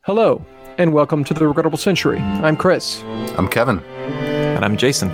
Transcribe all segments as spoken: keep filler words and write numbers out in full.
Hello, and welcome to The Regrettable Century. I'm Chris. I'm Kevin. And I'm Jason.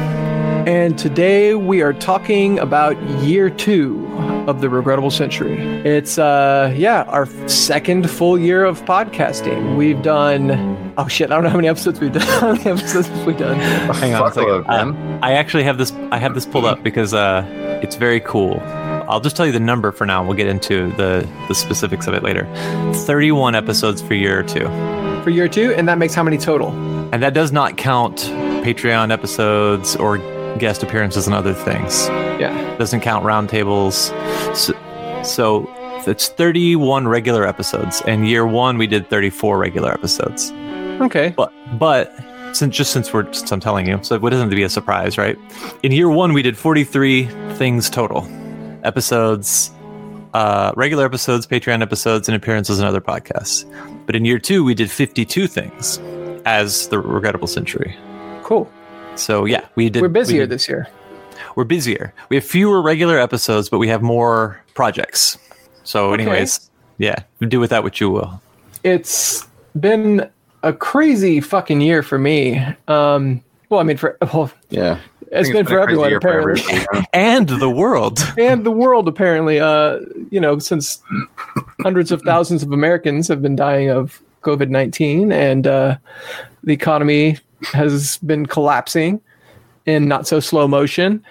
And today we are talking about year two of The Regrettable Century. It's, uh, yeah, our second full year of podcasting. We've done, oh shit, I don't know how many episodes we've done. How many episodes have we done? Hang on a second. Uh, I actually have this, I have this pulled up because uh, it's very cool. I'll just tell you the number for now. We'll get into the, the specifics of it later. thirty-one episodes for year two. For year two, and that makes how many total? And that does not count Patreon episodes or guest appearances and other things. Yeah. Doesn't count roundtables. So, so it's thirty-one regular episodes. And year one, we did thirty-four regular episodes. Okay. But, but since just since we're, since I'm telling you, so it doesn't have to be a surprise, right? In year one, we did forty-three things total. Episodes, uh, regular episodes, Patreon episodes, and appearances in other podcasts. But in year two, we did fifty-two things as The Regrettable Century. Cool. So yeah, we did. We're busier we did, this year. We're busier. We have fewer regular episodes, but we have more projects. So Okay. anyways, yeah, do with that what you will. It's been a crazy fucking year for me. Um, well, I mean, for well, Yeah. it's I been think for a crazy everyone year for apparently, everybody, And the world. and the world apparently. Uh, you know, since hundreds of thousands of Americans have been dying of COVID nineteen, and uh, the economy has been collapsing in not so slow motion,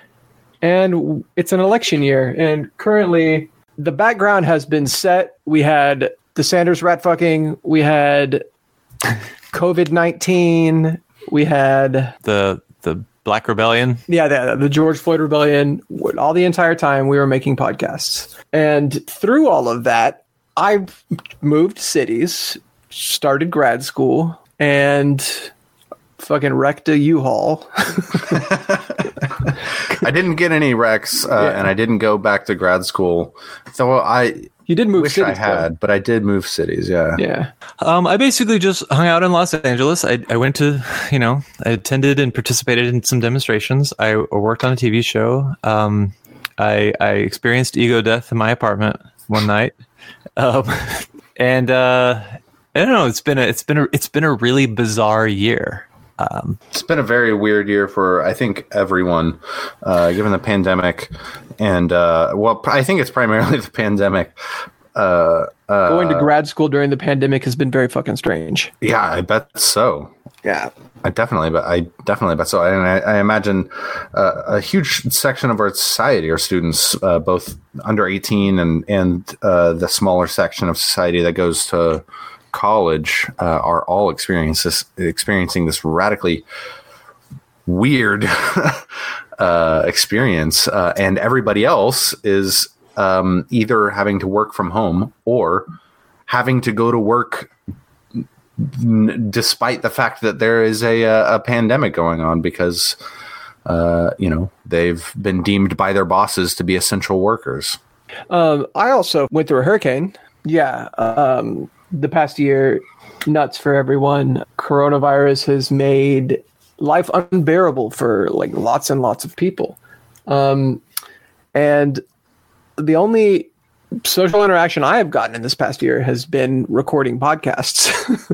and it's an election year, and currently the background has been set. We had the Sanders rat fucking, we had COVID nineteen, we had The the Black Rebellion. yeah the, the George Floyd rebellion. All the entire time we were making podcasts, and through all of that I moved cities, started grad school, and fucking wrecked a U-Haul. I didn't get any Rex, uh, Yeah. and I didn't go back to grad school. So I You did move wish cities, I had, though. but I did move cities. Yeah. Yeah. Um, I basically just hung out in Los Angeles. I, I went to, you know, I attended and participated in some demonstrations. I worked on a T V show. Um, I, I experienced ego death in my apartment one night, um, and uh, I don't know. It's been a, it's been a, it's been a really bizarre year. Um, It's been a very weird year for, I think, everyone, uh, given the pandemic. And, uh, well, I think it's primarily the pandemic. Uh, uh, Going to grad school during the pandemic has been very fucking strange. yeah, I bet so. Yeah. I definitely, but I definitely bet so. And I, I imagine uh, a huge section of our society are students, uh, both under eighteen and and uh, the smaller section of society that goes to college, uh, are all experience this, experiencing this radically weird uh, experience, uh, and everybody else is um, either having to work from home or having to go to work despite the fact that there is a, a pandemic going on, because, uh, you know, they've been deemed by their bosses to be essential workers. Um, I also went through a hurricane. Yeah. Um, the past year, nuts for everyone. Coronavirus has made life unbearable for like lots and lots of people. Um, and the only social interaction I have gotten in this past year has been recording podcasts.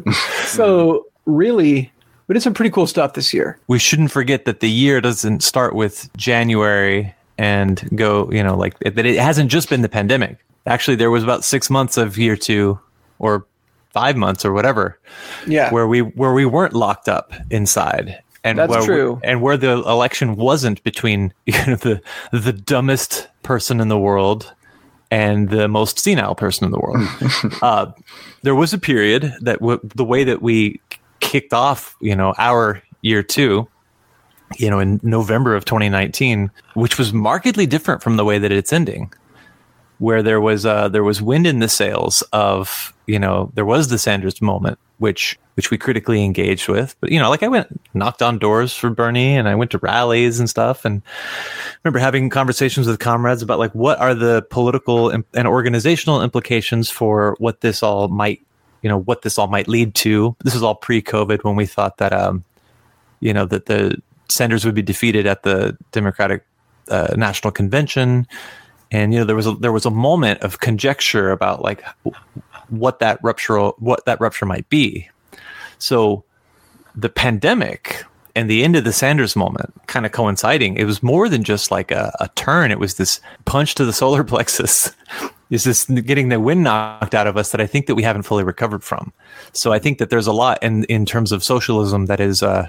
So really, we did some pretty cool stuff this year. we shouldn't forget that the year doesn't start with January and go, you know, like that. It hasn't just been the pandemic. Actually, there was about six months of year two, or five months, or whatever, Yeah. where we where we weren't locked up inside, and That's where we- true. and where the election wasn't between, you know, the the dumbest person in the world and the most senile person in the world. uh, there was a period that w- the way that we kicked off, you know, our year two, you know, in November of twenty nineteen, which was markedly different from the way that it's ending, where there was uh, there was wind in the sails of, you know, there was the Sanders moment, which which we critically engaged with. But, you know, like I went, knocked on doors for Bernie, and I went to rallies and stuff. And I remember having conversations with comrades about like, what are the political and organizational implications for what this all might, you know, what this all might lead to. This is all pre-COVID, when we thought that, um, you know, that the Sanders would be defeated at the Democratic uh, National Convention. And, you know, there was a, there was a moment of conjecture about like what that rupture what that rupture might be. So the pandemic and the end of the Sanders moment kind of coinciding, it was more than just like a, a turn. It was this punch to the solar plexus. It's this getting the wind knocked out of us that I think that we haven't fully recovered from. So I think that there's a lot in, in terms of socialism that is uh,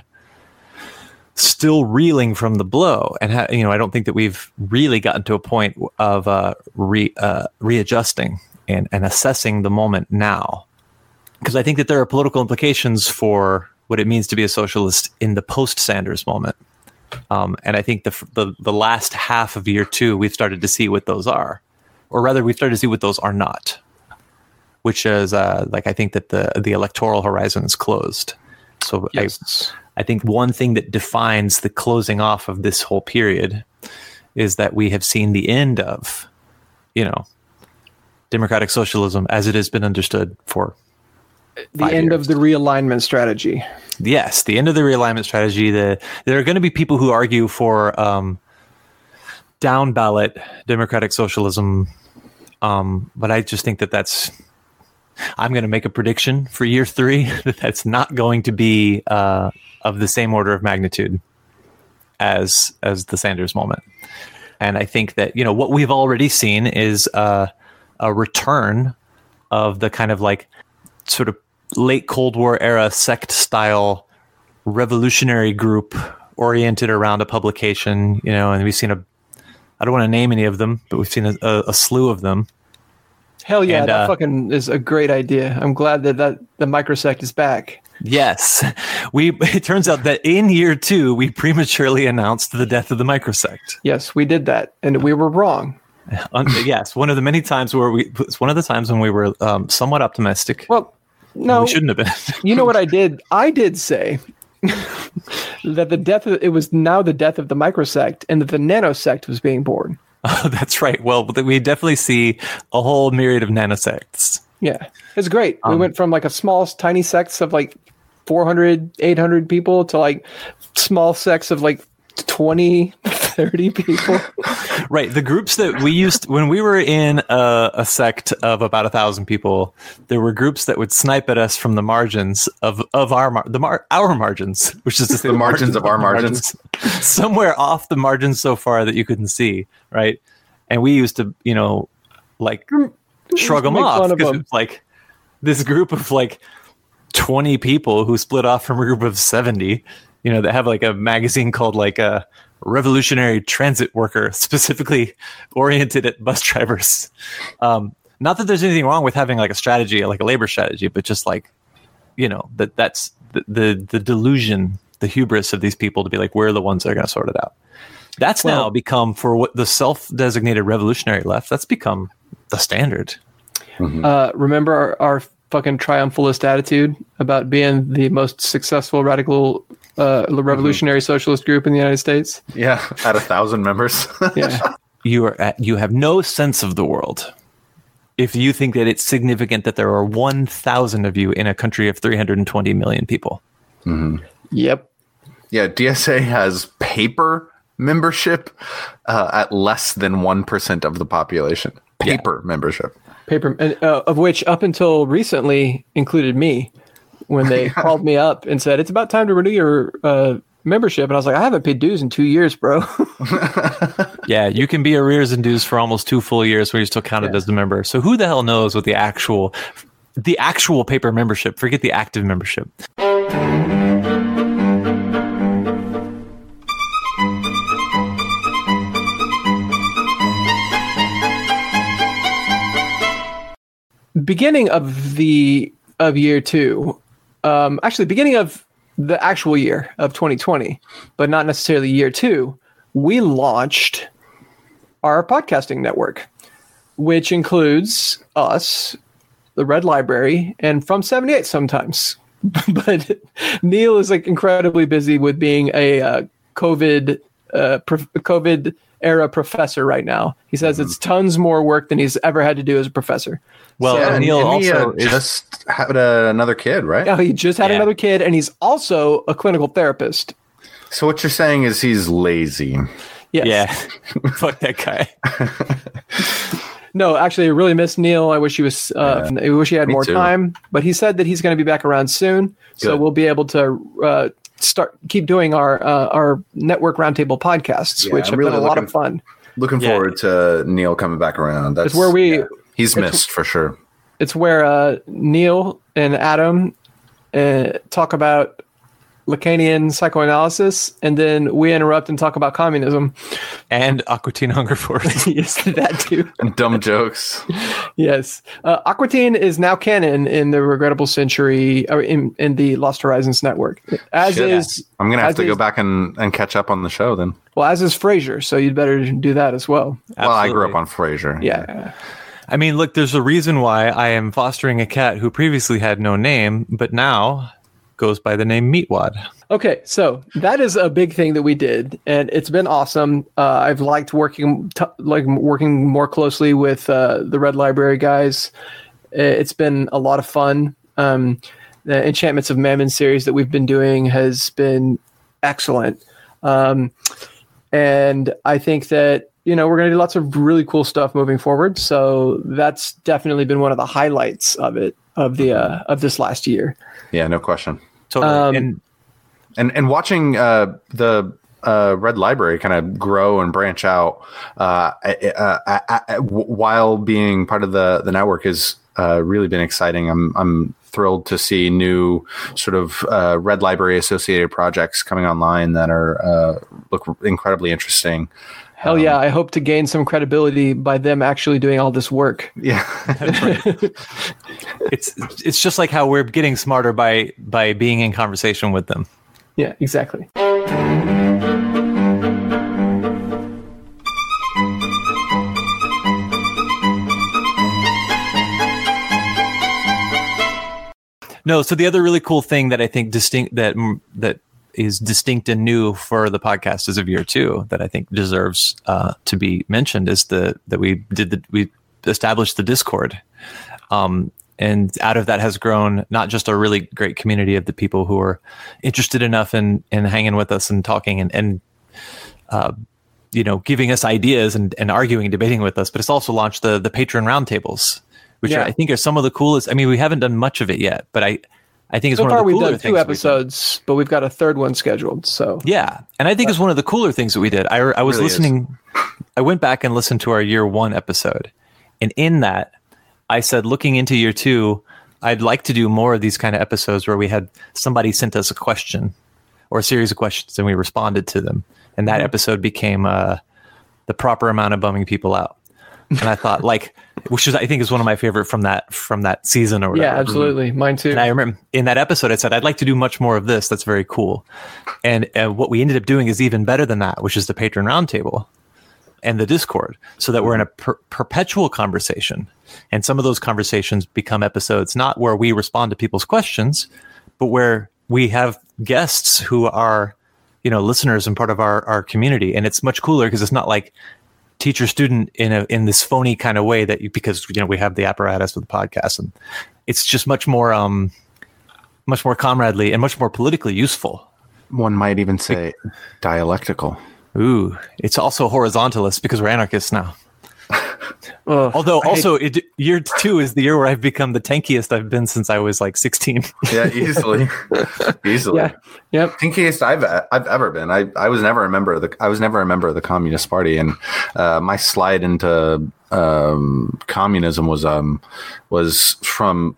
still reeling from the blow. And, ha- you know, I don't think that we've really gotten to a point of uh, re, uh, readjusting and, and assessing the moment now. Because I think that there are political implications for what it means to be a socialist in the post-Sanders moment. Um, and I think the, the the last half of year two, we've started to see what those are. Or rather, we've started to see what those are not. Which is, uh, like, I think that the, the electoral horizon is closed. So yes. I, I think one thing that defines the closing off of this whole period is that we have seen the end of, you know, democratic socialism as it has been understood for the end years. of the realignment strategy. Yes, the end of the realignment strategy. The, there are going to be people who argue for um, down ballot democratic socialism, um, but I just think that that's. I'm going to make a prediction for year three that that's not going to be uh, of the same order of magnitude as as the Sanders moment. And I think that, you know, what we've already seen is uh, a return of the kind of like sort of late Cold War era sect style revolutionary group oriented around a publication, you know, and we've seen a, I don't want to name any of them, but we've seen a, a, a slew of them. Hell yeah, and, that uh, fucking is a great idea. I'm glad that, that the microsect is back. Yes. We, it turns out that in year two, we prematurely announced the death of the microsect. Yes, we did that, and we were wrong. Um, yes, one of the many times where we, it's one of the times when we were um, somewhat optimistic. Well, no, we shouldn't have been. You know what I did? I did say that the death of, it was now the death of the microsect, and that the nanosect was being born. Oh, that's right. Well, we definitely see a whole myriad of nanosects. Yeah, it's great. Um, we went from like a small, tiny sects of like four hundred, eight hundred people to like small sects of like twenty, thirty people. Right. The groups that we used when we were in a, a sect of about a thousand people, there were groups that would snipe at us from the margins of, of our mar- the mar- our margins, which is to say the margins, margins of our margins. margins, somewhere off the margins so far that you couldn't see. Right. And we used to, you know, like shrug them off because it was like this group of like twenty people who split off from a group of seventy, you know, that have like a magazine called like a Revolutionary Transit Worker, specifically oriented at bus drivers. Um, not that there's anything wrong with having like a strategy, like a labor strategy, but just like, you know, that that's the, the, the delusion, the hubris of these people to be like, we're the ones that are going to sort it out. That's well, now become, for what the self-designated revolutionary left, that's become the standard. Mm-hmm. Uh, remember our, our fucking triumphalist attitude about being the most successful radical uh, revolutionary mm-hmm. socialist group in the United States? Yeah, at a thousand members. Yeah, you are at, you have no sense of the world if you think that it's significant that there are one thousand of you in a country of three hundred twenty million people. Mm-hmm. Yep. Yeah, D S A has paper membership uh, at less than one percent of the population. Paper yeah. membership. Paper, uh, of which up until recently included me, when they called me up and said, it's about time to renew your uh, membership. And I was like, I haven't paid dues in two years, bro. Yeah, you can be arrears and dues for almost two full years where you're still counted yeah. as a member. So who the hell knows what the actual, the actual paper membership, forget the active membership. Beginning of the of year two, um, actually beginning of the actual year of twenty twenty, but not necessarily year two, we launched our podcasting network, which includes us, the Red Library, and From seventy-eight sometimes. But Neil is like incredibly busy with being a uh, COVID uh, pro- COVID era professor right now. He says mm-hmm. it's tons more work than he's ever had to do as a professor. Well, so, and Neil and he, also uh, is, just had uh, another kid, right? Yeah, he just had yeah. another kid, and he's also a clinical therapist. So what you're saying is he's lazy. Yes. Yeah. Fuck that guy. no, actually, I really miss Neil. I wish he was. Uh, Yeah. I wish he had Me more too. time. But he said that he's going to be back around soon, so Good. we'll be able to uh, start keep doing our uh, our network roundtable podcasts, Yeah, which I'm have really been a lot of looking- fun. Looking Yeah. forward to Neil coming back around. That's It's where we- yeah, he's missed for sure. It's where uh, Neil and Adam uh, talk about Lacanian psychoanalysis, and then we interrupt and talk about communism. And Aqua Teen Hunger Force. Yes, that too. And dumb jokes. Yes, uh, Aqua Teen is now canon in the Regrettable Century, or in, in the Lost Horizons network. As Shit. is I'm gonna have as to go is- back and, and catch up on the show then. well, as is Frasier. So you'd better do that as well. Well, I grew Absolutely. up on Frasier. Yeah. I mean, look, there's a reason why I am fostering a cat who previously had no name, but now goes by the name Meatwad. Okay, so that is a big thing that we did, and it's been awesome. Uh, I've liked working t- like working more closely with uh, the Red Library guys. Uh, It's been a lot of fun. Um, the Enchantments of Mammon series that we've been doing has been excellent, um, and I think that you know we're going to do lots of really cool stuff moving forward. So that's definitely been one of the highlights of it of the uh, of this last year. Yeah, no question. Totally. Um, and And and watching uh, the uh, Red Library kind of grow and branch out uh, uh, uh, uh, while being part of the the network has uh, really been exciting. I'm I'm thrilled to see new sort of uh, Red Library associated projects coming online that are uh, look incredibly interesting. Hell yeah, I hope to gain some credibility by them actually doing all this work. Yeah. it's it's just like how we're getting smarter by by being in conversation with them. Yeah, exactly. No, so the other really cool thing that I think distinct that that is distinct and new for the podcast as of year two that I think deserves uh, to be mentioned is the that we did the we established the Discord, um, and out of that has grown not just a really great community of the people who are interested enough in in hanging with us and talking and and uh, you know giving us ideas and, and arguing and debating with us, but it's also launched the the patron roundtables, which Yeah. are, I think are some of the coolest. I mean, we haven't done much of it yet, but I I think it's So one far, of the we've cooler done things two we've done. episodes, but we've got a third one scheduled. So Yeah, and I think it's one of the cooler things that we did. I, I was Really is. listening. I went back and listened to our year one episode, and in that, I said, looking into year two, I'd like to do more of these kind of episodes where we had somebody sent us a question or a series of questions, and we responded to them, and that episode became uh, the proper amount of bumming people out. And I thought, like, which is I think is one of my favorite from that from that season or whatever. yeah, absolutely, mine too. And I remember in that episode, I said, I'd like to do much more of this. That's very cool. And uh, what we ended up doing is even better than that, which is the Patreon Roundtable and the Discord, so that we're in a per- perpetual conversation. And some of those conversations become episodes, not where we respond to people's questions, but where we have guests who are, you know, listeners and part of our, our community. And it's much cooler because it's not like teacher student in a in this phony kind of way that you, because you know we have the apparatus with the podcast, and it's just much more um much more comradely and much more politically useful. One might even say dialectical. Ooh, it's also horizontalist because we're anarchists now. Ugh, Although I hate- also it, year two is the year where I've become the tankiest I've been since I was like sixteen. Yeah, easily, easily. yeah, yep. Pinkiest I've I've ever been. I, I was never a member of the I was never a member of the Communist Party, and uh, my slide into um, communism was um was from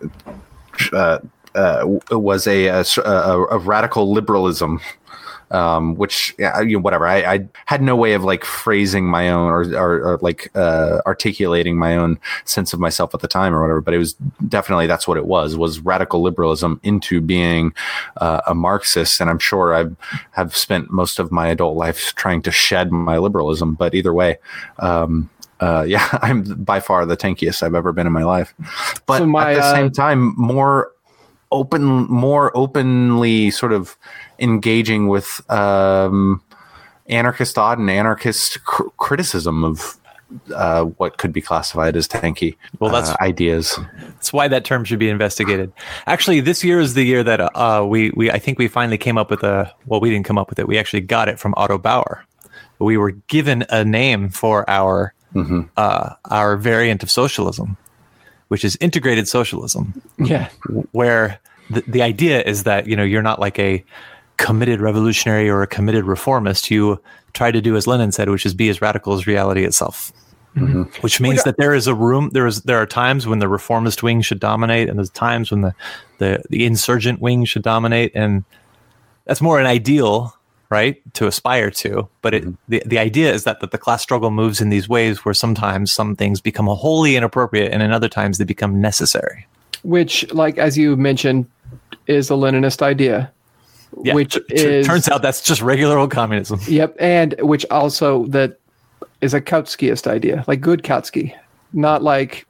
uh, uh, was a, a, a radical liberalism. Um, which, yeah, you know, whatever. I, I had no way of like phrasing my own or, or, or like uh, articulating my own sense of myself at the time or whatever. But it was definitely that's what it was was radical liberalism into being uh, a Marxist. And I'm sure I have spent most of my adult life trying to shed my liberalism. But either way, um, uh, yeah, I'm by far the tankiest I've ever been in my life. But So my, at the uh, same time, more open, more openly sort of engaging with um, anarchist thought and anarchist cr- criticism of uh, what could be classified as tanky Well, that's- uh, ideas. That's why that term should be investigated. Actually, this year is the year that uh, we we I think we finally came up with a well, we didn't come up with it. We actually got it from Otto Bauer. We were given a name for our mm-hmm. uh, our variant of socialism, which is integrated socialism. Yeah. Where the, the idea is that, you know, you're not like a committed revolutionary or a committed reformist. You try to do as Lenin said, which is be as radical as reality itself. Mm-hmm. Which means that there is a room, there is there are times when the reformist wing should dominate, and there's times when the, the, the insurgent wing should dominate. And that's more an ideal, right, to aspire to. But it, mm-hmm. the, the idea is that, that the class struggle moves in these ways where sometimes some things become wholly inappropriate and in other times they become necessary. Which, like, as you mentioned, is a Leninist idea. Yeah, which t- is, turns out that's just regular old communism. Yep, and which also that is a Kautskyist idea, like good Kautsky, not like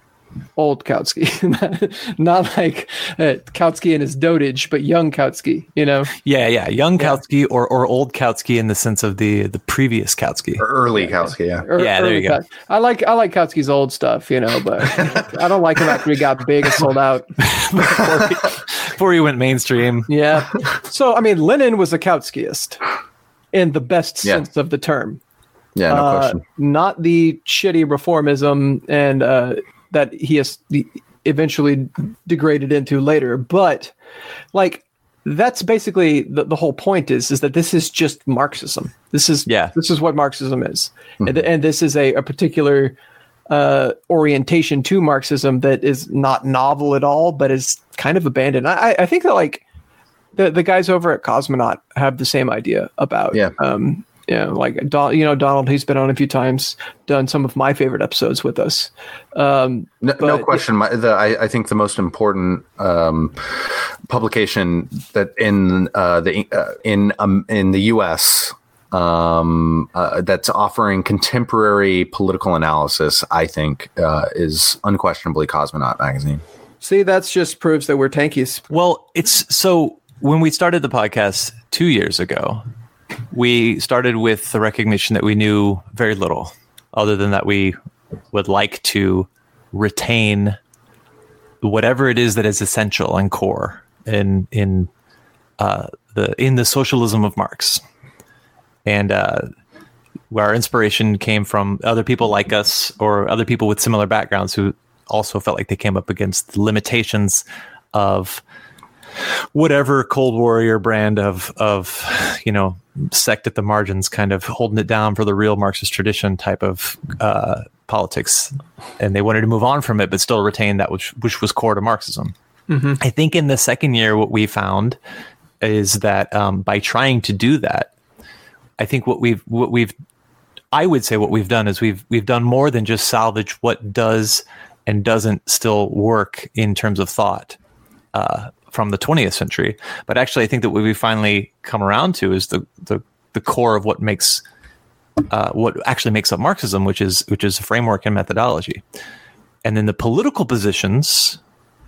old Kautsky, not like uh, Kautsky and his dotage, but young Kautsky, you know? Yeah, yeah, young yeah. Kautsky or, or old Kautsky in the sense of the the previous Kautsky. Or early Kautsky, yeah. Er, yeah, there you go. Kautsky. I like I like Kautsky's old stuff, you know, but I don't like him after he got big and sold out. before, he, before he went mainstream. Yeah. So, I mean, Lenin was a Kautskyist in the best yeah. sense of the term. Yeah, no uh, question. Not the shitty reformism and uh, that he has eventually degraded into later, but like that's basically the, the whole point is is that this is just Marxism. This is yeah. this is what Marxism is, mm-hmm. and, and this is a, a particular uh, orientation to Marxism that is not novel at all, but is kind of abandoned. I, I think that like the the guys over at Cosmonaut have the same idea about yeah. Um, Yeah, like Don, you know, Donald, he's been on a few times, done some of my favorite episodes with us. Um, no, but, no question. My, the, I, I think the most important um, publication that in uh, the uh, in um, in the U S um, uh, that's offering contemporary political analysis, I think, uh, is unquestionably Cosmonaut magazine. See, that's just proves that we're tankies. Well, it's so when we started the podcast two years ago. We started with the recognition that we knew very little, other than that we would like to retain whatever it is that is essential and core in in uh, the in the socialism of Marx, and uh, where our inspiration came from other people like us or other people with similar backgrounds who also felt like they came up against the limitations of whatever Cold Warrior brand of of you know sect at the margins, kind of holding it down for the real Marxist tradition type of uh, politics, and they wanted to move on from it, but still retain that which which was core to Marxism. Mm-hmm. I think in the second year, what we found is that um, by trying to do that, I think what we've what we've I would say what we've done is we've we've done more than just salvage what does and doesn't still work in terms of thought. Uh, from the twentieth century, but actually I think that what we finally come around to is the the, the core of what makes uh, what actually makes up Marxism, which is which is a framework and methodology. And then the political positions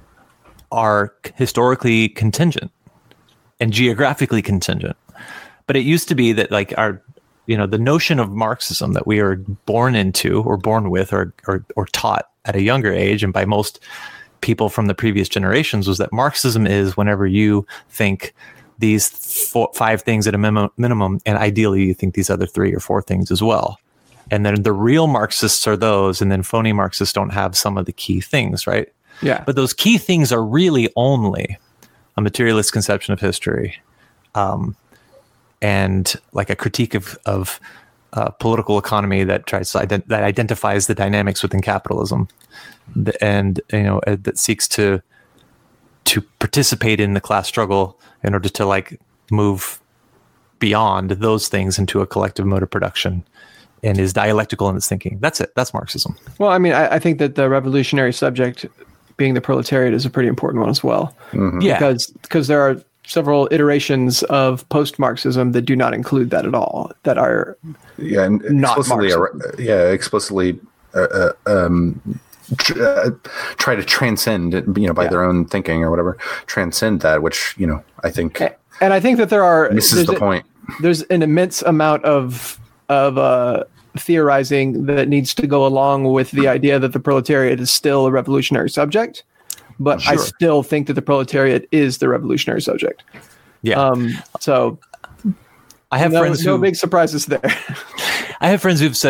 are historically contingent and geographically contingent. But it used to be that like our you know the notion of Marxism that we are born into or born with or or, or taught at a younger age and by most people from the previous generations was that Marxism is whenever you think these four, five things at a minimum, minimum, and ideally you think these other three or four things as well. And then the real Marxists are those, and then phony Marxists don't have some of the key things, right? Yeah. But those key things are really only a materialist conception of history, um, and like a critique of of uh, political economy that tries to ident- that identifies the dynamics within capitalism. And you know uh, that seeks to to participate in the class struggle in order to like move beyond those things into a collective mode of production, and is dialectical in its thinking. That's it. That's Marxism. Well, I mean, I, I think that the revolutionary subject, being the proletariat, is a pretty important one as well. Mm-hmm. Yeah, because because there are several iterations of post-Marxism that do not include that at all. That are yeah, and not explicitly, Marxism. uh, yeah, explicitly. Uh, uh, um, Tr- uh, try to transcend, you know, by yeah. their own thinking or whatever, transcend that, which, you know, I think and I think that there are misses the a, point. There's an immense amount of of uh, theorizing that needs to go along with the idea that the proletariat is still a revolutionary subject, but Sure. I still think that the proletariat is the revolutionary subject. yeah. Um, so I have no, friends no who big surprises there. I have friends who've said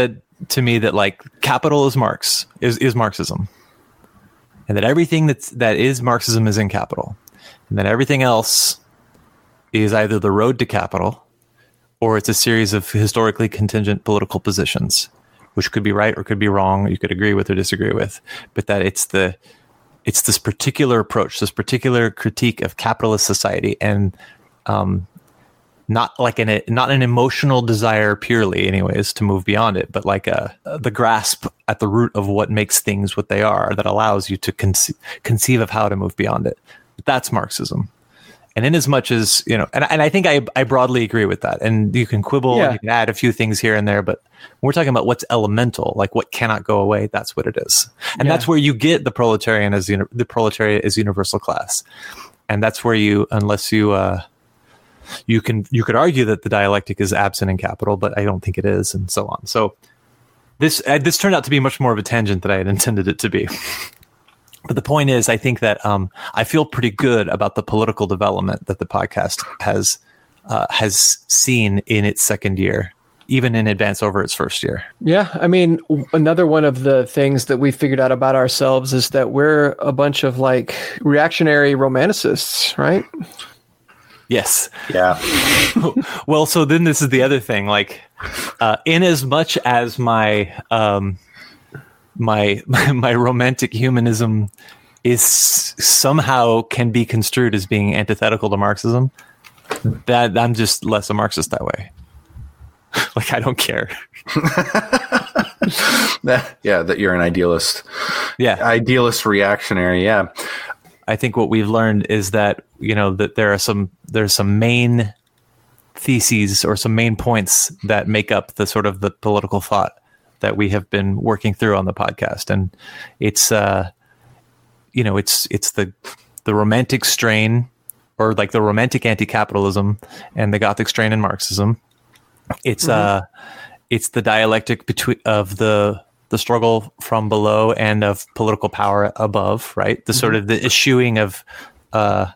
to me that like capital is Marx, is, is Marxism. And that everything that's, that is Marxism is in capital. And that everything else is either the road to capital or it's a series of historically contingent political positions, which could be right or could be wrong, you could agree with or disagree with, but that it's the it's this particular approach, this particular critique of capitalist society, and um, not like an not an emotional desire purely, anyways, to move beyond it, but like a the grasp at the root of what makes things what they are that allows you to conce- conceive of how to move beyond it. That's Marxism. And in as much as, you know, and, and I think I, I broadly agree with that. And you can quibble, yeah. and you can add a few things here and there, but when we're talking about what's elemental, like what cannot go away, that's what it is. And yeah. that's where you get the proletarian as uni- the proletariat as universal class. And that's where you, unless you, uh, you can, you could argue that the dialectic is absent in capital, but I don't think it is, and so on. So this, uh, this turned out to be much more of a tangent than I had intended it to be. But the point is, I think that um, I feel pretty good about the political development that the podcast has uh, has seen in its second year, even in advance over its first year. Yeah, I mean, another one of the things that we figured out about ourselves is that we're a bunch of like reactionary romanticists, right? Yes. Yeah. Well, so then this is the other thing. Like, uh, in as much as my um, my my romantic humanism is somehow can be construed as being antithetical to Marxism, that I'm just less a Marxist that way. Like, I don't care. Yeah, that you're an idealist. Yeah. Idealist reactionary, yeah. I think what we've learned is that, you know, that there are some there's some main theses or some main points that make up the sort of the political thought that we have been working through on the podcast. And it's, uh, you know, it's, it's the, the romantic strain, or like the romantic anti-capitalism and the Gothic strain in Marxism. It's, mm-hmm. uh, it's the dialectic between of the, the struggle from below and of political power above, right? The mm-hmm. sort of the eschewing of, uh,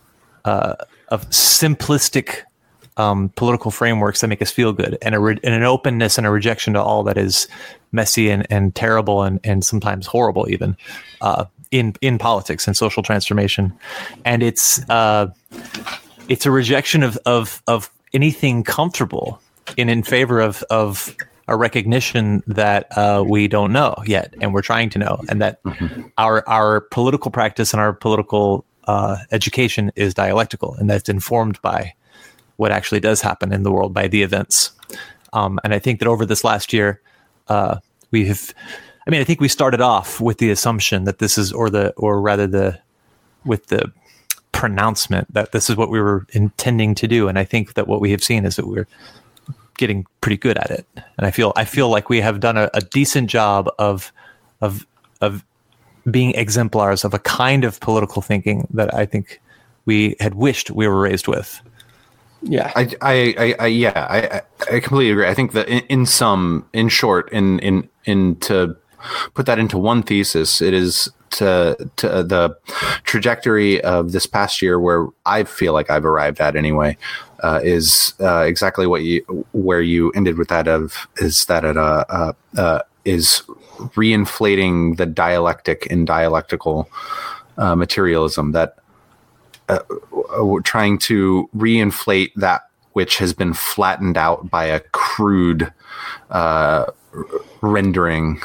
uh, of simplistic, Um, political frameworks that make us feel good, and, a re- and an openness and a rejection to all that is messy and, and terrible and, and sometimes horrible, even uh, in in politics and social transformation. And it's uh, it's a rejection of of of anything comfortable, and in favor of of a recognition that uh, we don't know yet, and we're trying to know, and that mm-hmm. our our political practice and our political uh, education is dialectical, and that's informed by what actually does happen in the world, by the events. Um, and I think that over this last year, uh, we have, I mean, I think we started off with the assumption that this is, or the, or rather the, with the pronouncement that this is what we were intending to do. And I think that what we have seen is that we're getting pretty good at it. And I feel, I feel like we have done a, a decent job of, of, of being exemplars of a kind of political thinking that I think we had wished we were raised with. Yeah, I, I, I, I yeah, I, I completely agree. I think that in, in some, in short, in, in, in to put that into one thesis, it is to, to uh, the trajectory of this past year, where I feel like I've arrived at anyway, uh, is uh, exactly what you, where you ended with that of, is that it, uh, uh, uh, is reinflating the dialectic in dialectical uh, materialism, that Uh, we're trying to reinflate that which has been flattened out by a crude uh, rendering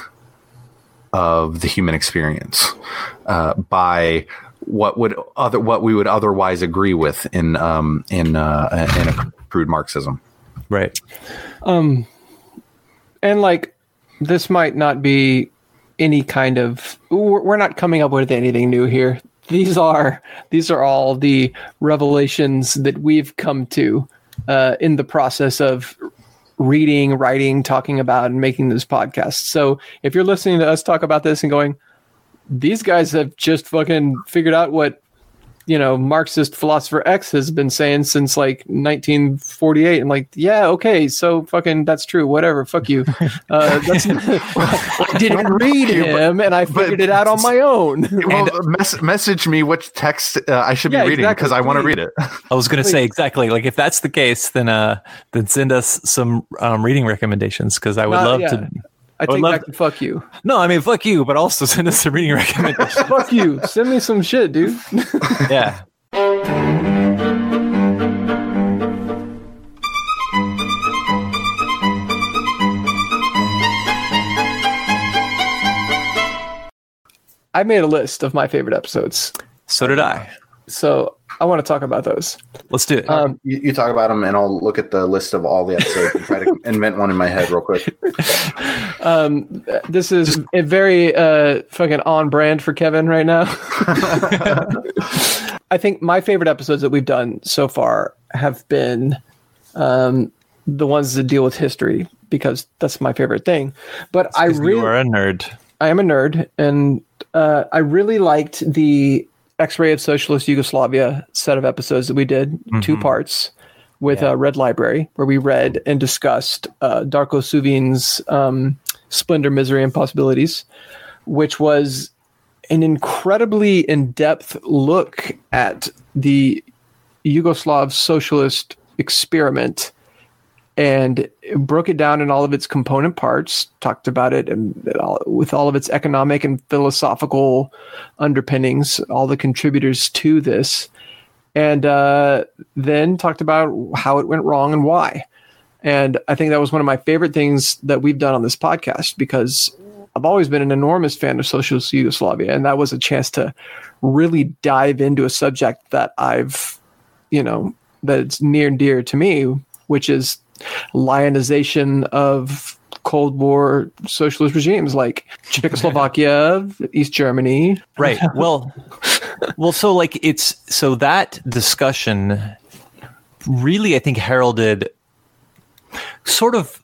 of the human experience uh, by what would other what we would otherwise agree with in um, in uh, in a crude Marxism, right? Um, and like this might not be any kind of we're not coming up with anything new here. These are these are all the revelations that we've come to uh, in the process of reading, writing, talking about, and making this podcast. So if you're listening to us talk about this and going, these guys have just fucking figured out what, you know, Marxist philosopher X has been saying since like nineteen forty-eight. I'm like, yeah, okay, so fucking that's true. Whatever, fuck you. Uh, that's, I didn't read him, and I figured but, it out on my own. Well, mes- message me which text uh, I should be yeah, reading because exactly. I want to read it. I was going to say exactly like if that's the case, then uh, then send us some um, reading recommendations because I would uh, love yeah. to. I take back to fuck you. No, I mean, fuck you, but also send us a reading recommendation. Fuck you. Send me some shit, dude. Yeah. I made a list of my favorite episodes. So did I. So I want to talk about those. Let's do it. Um, you, you talk about them, and I'll look at the list of all the episodes and try to invent one in my head real quick. Um, this is a very uh, fucking on brand for Kevin right now. I think my favorite episodes that we've done so far have been um, the ones that deal with history, because that's my favorite thing. But I really, you are a nerd. I am a nerd, and uh, I really liked the X-Ray of Socialist Yugoslavia set of episodes that we did, mm-hmm. two parts, with yeah. uh, Red Library, where we read and discussed uh, Darko Suvin's um, Splendor, Misery, and Possibilities, which was an incredibly in-depth look at the Yugoslav socialist experiment, and it broke it down in all of its component parts, talked about it and all, with all of its economic and philosophical underpinnings, all the contributors to this, and uh, then talked about how it went wrong and why. And I think that was one of my favorite things that we've done on this podcast, because I've always been an enormous fan of socialist Yugoslavia, and that was a chance to really dive into a subject that I've, you know, that's near and dear to me, which is lionization of Cold War socialist regimes like Czechoslovakia, East Germany. Right. Well, well, so like it's so that discussion really, I think, heralded sort of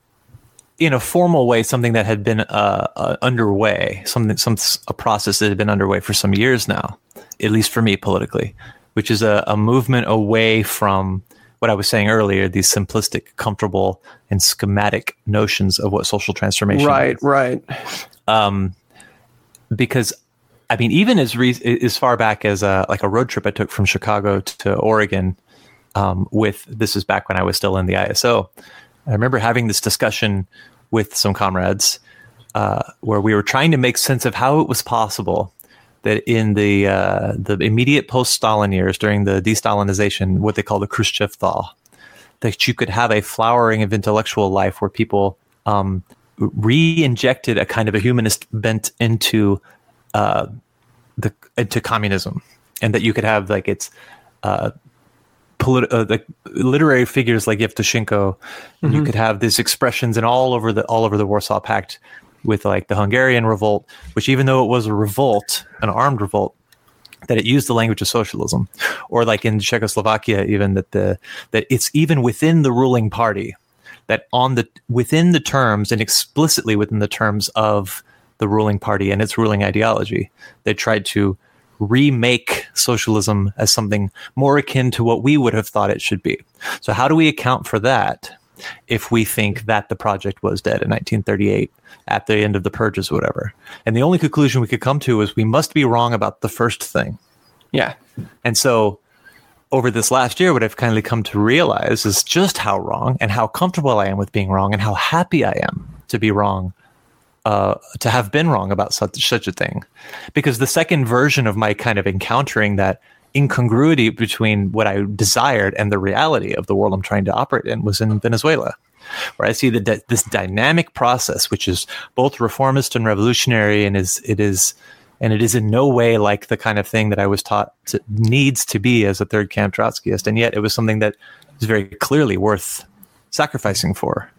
in a formal way something that had been uh, uh, underway, something, some a process that had been underway for some years now, at least for me politically, which is a, a movement away from what I was saying earlier, these simplistic, comfortable, and schematic notions of what social transformation right, is. Right, right. Um, because, I mean, even as re- as far back as a, like a road trip I took from Chicago to Oregon, um, with this is back when I was still in the I S O. I remember having this discussion with some comrades uh, where we were trying to make sense of how it was possible that in the uh, the immediate post-Stalin years, during the de-Stalinization, what they call the Khrushchev thaw, that you could have a flowering of intellectual life where people um, re-injected a kind of a humanist bent into uh, the into communism, and that you could have like its uh, politi- uh, like literary figures like Yevtushenko, and mm-hmm. you could have these expressions in all over the all over the Warsaw Pact, with like the Hungarian revolt, which even though it was a revolt, an armed revolt, that it used the language of socialism, or like in Czechoslovakia, even that the that it's even within the ruling party, that on the within the terms and explicitly within the terms of the ruling party and its ruling ideology, they tried to remake socialism as something more akin to what we would have thought it should be. So how do we account for that if we think that the project was dead in nineteen thirty-eight at the end of the purges or whatever? And the only conclusion we could come to is we must be wrong about the first thing. Yeah. And so over this last year, what I've kindly come to realize is just how wrong and how comfortable I am with being wrong and how happy I am to be wrong, uh, to have been wrong about such, such a thing. Because the second version of my kind of encountering that incongruity between what I desired and the reality of the world I'm trying to operate in was in Venezuela, where I see the di- this dynamic process, which is both reformist and revolutionary, and is it is and it is in no way like the kind of thing that I was taught to, needs to be as a third camp Trotskyist, and yet it was something that is very clearly worth sacrificing for.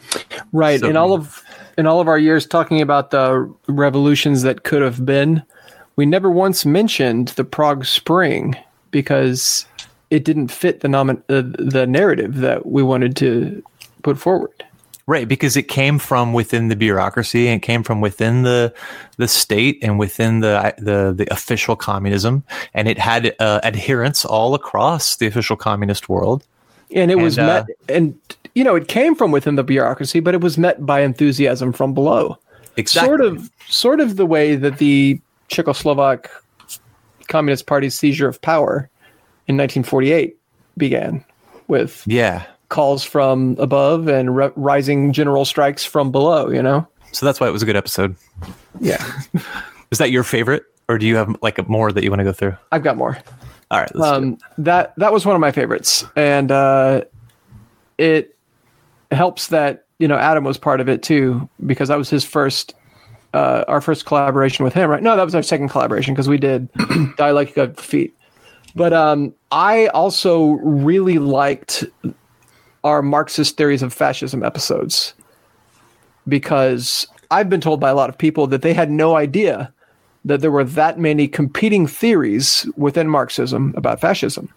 Right. So, in all of in all of our years talking about the revolutions that could have been, we never once mentioned the Prague Spring because it didn't fit the nomin- uh, the narrative that we wanted to put forward. Right, because it came from within the bureaucracy, and it came from within the the state and within the the, the official communism, and it had uh, adherents all across the official communist world. And it and, was uh, met, and you know, it came from within the bureaucracy, but it was met by enthusiasm from below. Exactly. Sort of, sort of the way that the Czechoslovak Communist Party's seizure of power in nineteen forty-eight began, with yeah. calls from above and re- rising general strikes from below, you know? So that's why it was a good episode. Yeah. Is that your favorite, or do you have like more that you want to go through? I've got more. All right. Let's Um, that that was one of my favorites, and uh, it helps that you know Adam was part of it too, because that was his first, uh, our first collaboration with him, right? No, that was our second collaboration because we did Dialectic of Defeat. But um, I also really liked our Marxist theories of fascism episodes, because I've been told by a lot of people that they had no idea that there were that many competing theories within Marxism about fascism.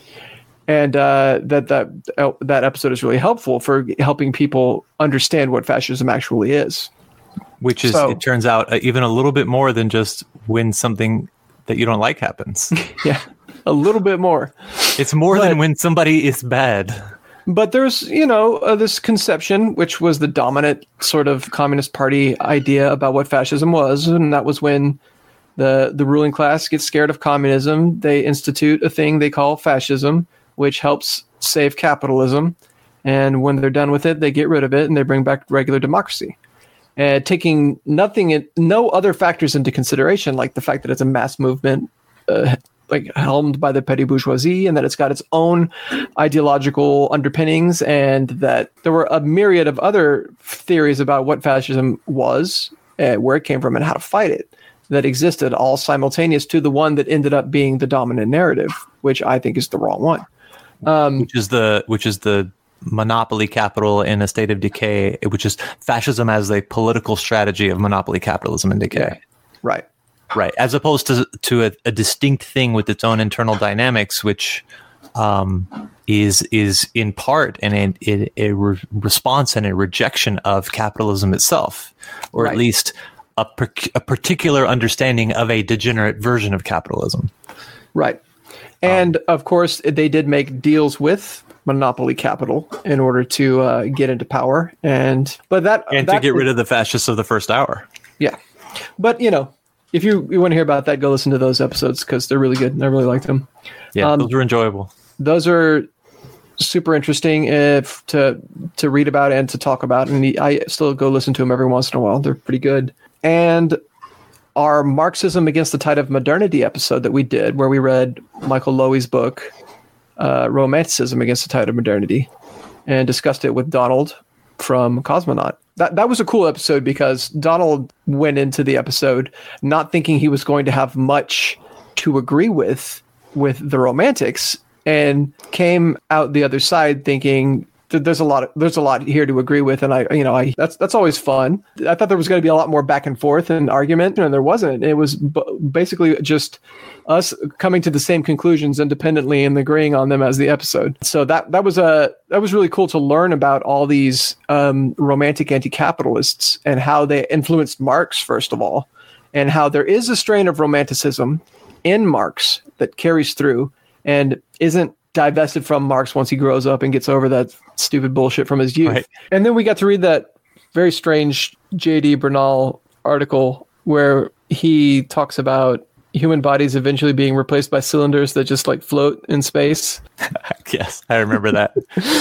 And uh, that that uh, that episode is really helpful for helping people understand what fascism actually is. Which is, So- it turns out, uh, even a little bit more than just when something that you don't like happens. Yeah, a little bit more. It's more But- than when somebody is bad. But there's, you know, uh, this conception, which was the dominant sort of Communist Party idea about what fascism was. And that was when the, the ruling class gets scared of communism. They institute a thing they call fascism, which helps save capitalism. And when they're done with it, they get rid of it and they bring back regular democracy. And taking nothing, in, no other factors into consideration, like the fact that it's a mass movement, uh, like helmed by the petty bourgeoisie, and that it's got its own ideological underpinnings, and that there were a myriad of other theories about what fascism was, uh, where it came from, and how to fight it, that existed all simultaneous to the one that ended up being the dominant narrative, which I think is the wrong one. Um, which is the which is the monopoly capital in a state of decay, which is fascism as a political strategy of monopoly capitalism in decay. Yeah. Right. Right, as opposed to to a, a distinct thing with its own internal dynamics, which um, is is in part an a, a re- response and a rejection of capitalism itself, or Right. at least a, per- a particular understanding of a degenerate version of capitalism. Right. And of course, they did make deals with monopoly capital in order to uh, get into power, and but that And that to get rid of the fascists of the first hour. Yeah, but you know, if you, you want to hear about that, go listen to those episodes because they're really good and I really liked them. Yeah, Um, those were enjoyable. Those are super interesting if to to read about and to talk about, and I still go listen to them every once in a while. They're pretty good. And our Marxism Against the Tide of Modernity episode that we did, where we read Michael Lowy's book, uh, Romanticism Against the Tide of Modernity, and discussed it with Donald from Cosmonaut. That that was a cool episode because Donald went into the episode not thinking he was going to have much to agree with with the Romantics, and came out the other side thinking that there's a lot of, there's a lot here to agree with, and I you know I that's that's always fun. I thought there was going to be a lot more back and forth and argument, and there wasn't. It was b- basically just us coming to the same conclusions independently and agreeing on them as the episode. So that that was a that was really cool to learn about all these um, romantic anti-capitalists and how they influenced Marx first of all, and how there is a strain of romanticism in Marx that carries through and isn't divested from Marx once he grows up and gets over that stupid bullshit from his youth. Right. And then we got to read that very strange J D Bernal article where he talks about human bodies eventually being replaced by cylinders that just like float in space. Yes, I remember that.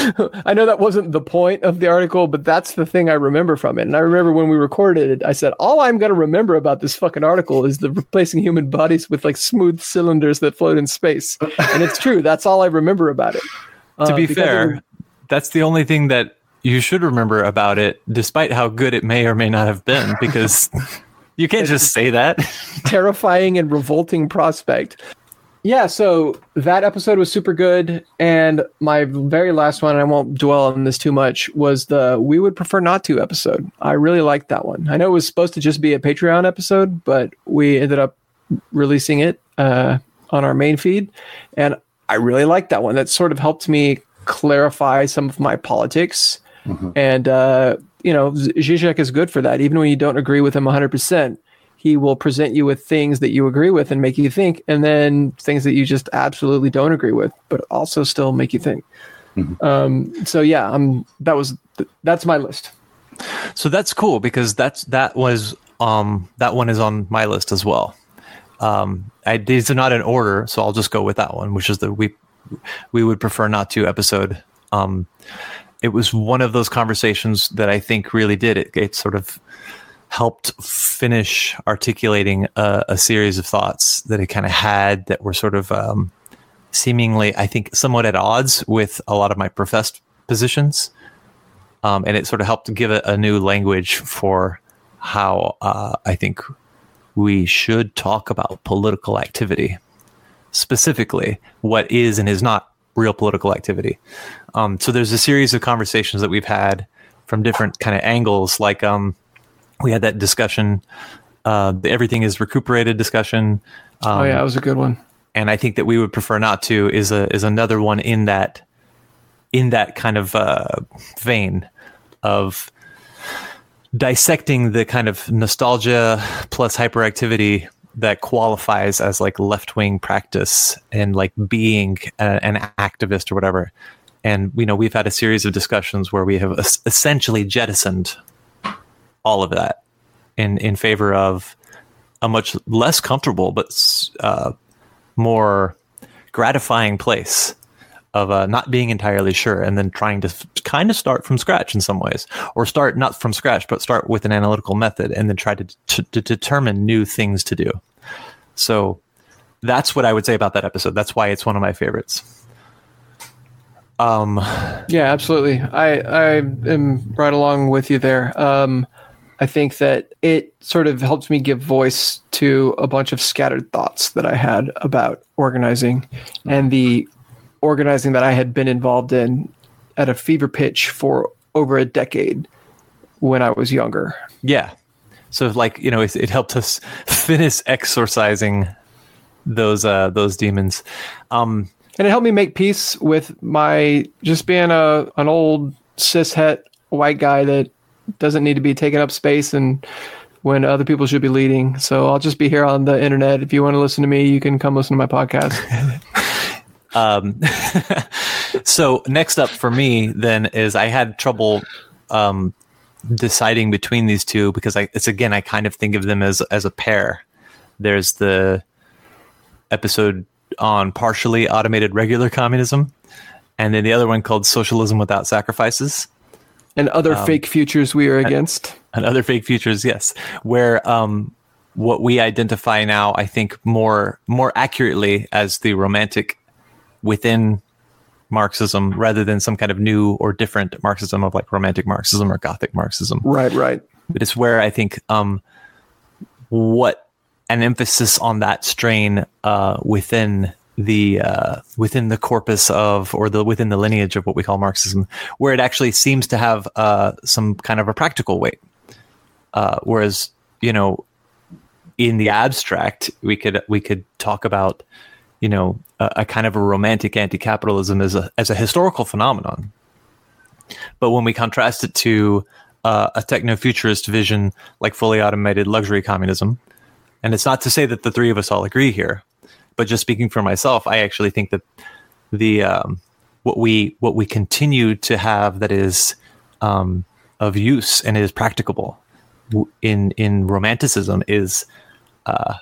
I know that wasn't the point of the article, but that's the thing I remember from it. And I remember when we recorded it, I said, all I'm going to remember about this fucking article is the replacing human bodies with like smooth cylinders that float in space. And it's true. That's all I remember about it. To Uh, be because fair, it- that's the only thing that you should remember about it, despite how good it may or may not have been, because you can't just say that. terrifying and revolting prospect. Yeah, so that episode was super good. And my very last one, and I won't dwell on this too much, was the We Would Prefer Not To episode. I really liked that one. I know it was supposed to just be a Patreon episode, but we ended up releasing it uh, on our main feed. And I really liked that one. That sort of helped me clarify some of my politics. Mm-hmm. And, uh, you know, Zizek is good for that. Even when you don't agree with him one hundred percent, he will present you with things that you agree with and make you think, and then things that you just absolutely don't agree with, but also still make you think. Mm-hmm. Um, so yeah, um, that was that's my list. So that's cool because that's that was um, that one is on my list as well. Um, I, these are not in order, so I'll just go with that one, which is the we we would prefer not to episode. Um, it was one of those conversations that I think really did it. It sort of helped finish articulating a, a series of thoughts that it kind of had that were sort of um, seemingly, I think, somewhat at odds with a lot of my professed positions. Um, and it sort of helped give a, a new language for how uh, I think we should talk about political activity, specifically what is and is not real political activity. Um, so there's a series of conversations that we've had from different kind of angles, like um, we had that discussion, uh, the everything is recuperated discussion. Um, oh yeah, that was a good one. And I think that we would prefer not to is a is another one in that in that kind of uh, vein of dissecting the kind of nostalgia plus hyperactivity that qualifies as like left-wing practice and like being a, an activist or whatever. And, you know, we've had a series of discussions where we have es- essentially jettisoned all of that in, in favor of a much less comfortable, but uh, more gratifying place of uh, not being entirely sure, and then trying to f- kind of start from scratch in some ways, or start not from scratch, but start with an analytical method and then try to, t- to determine new things to do. So that's what I would say about that episode. That's why it's one of my favorites. Um, yeah, absolutely. I, I am right along with you there. Um, I think that it sort of helps me give voice to a bunch of scattered thoughts that I had about organizing, and the organizing that I had been involved in at a fever pitch for over a decade when I was younger. Yeah. So like, you know, it, it helped us finish exorcising those, uh, those demons. Um, and it helped me make peace with my, just being a, an old cishet white guy that doesn't need to be taking up space and when other people should be leading. So I'll just be here on the internet. If you want to listen to me, you can come listen to my podcast. Um, so next up for me then is I had trouble, um, deciding between these two because I, it's again, I kind of think of them as, as a pair. There's the episode on partially automated regular communism, and then the other one called Socialism Without Sacrifices. And other um, fake futures we are against. And, and other fake futures, yes. Where, um, what we identify now, I think more, more accurately as the romantic within Marxism rather than some kind of new or different Marxism of like romantic Marxism or Gothic Marxism. Right, right. But it's where I think um, what an emphasis on that strain uh, within the uh, within the corpus of or the within the lineage of what we call Marxism, where it actually seems to have uh, some kind of a practical weight. Uh, whereas, you know, in the abstract, we could we could talk about, you know, a, a kind of a romantic anti-capitalism as a as a historical phenomenon. But when we contrast it to uh, a techno-futurist vision like fully automated luxury communism, and it's not to say that the three of us all agree here, but just speaking for myself, I actually think that the um, what we what we continue to have that is um, of use and is practicable in in romanticism is uh,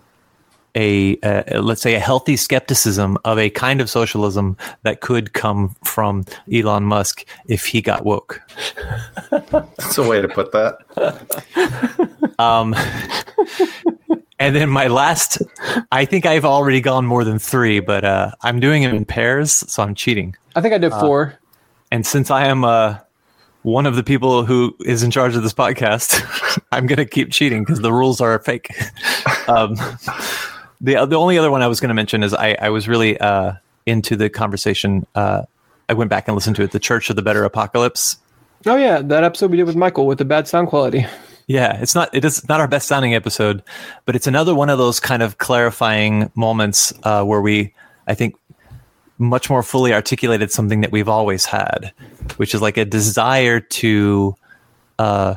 a, a let's say a healthy skepticism of a kind of socialism that could come from Elon Musk if he got woke. That's a way to put that. um, and then my last, I think I've already gone more than three, but uh, I'm doing it in pairs, so I'm cheating. I think I did four. Uh, and since I am uh, one of the people who is in charge of this podcast, I'm going to keep cheating because the rules are fake. um, the the only other one I was going to mention is I, I was really uh, into the conversation. Uh, I went back and listened to it, The Church of the Better Apocalypse. Oh, yeah. That episode we did with Michael with the bad sound quality. Yeah, it's not it is not our best sounding episode, but it's another one of those kind of clarifying moments uh, where we, I think, much more fully articulated something that we've always had, which is like a desire to uh,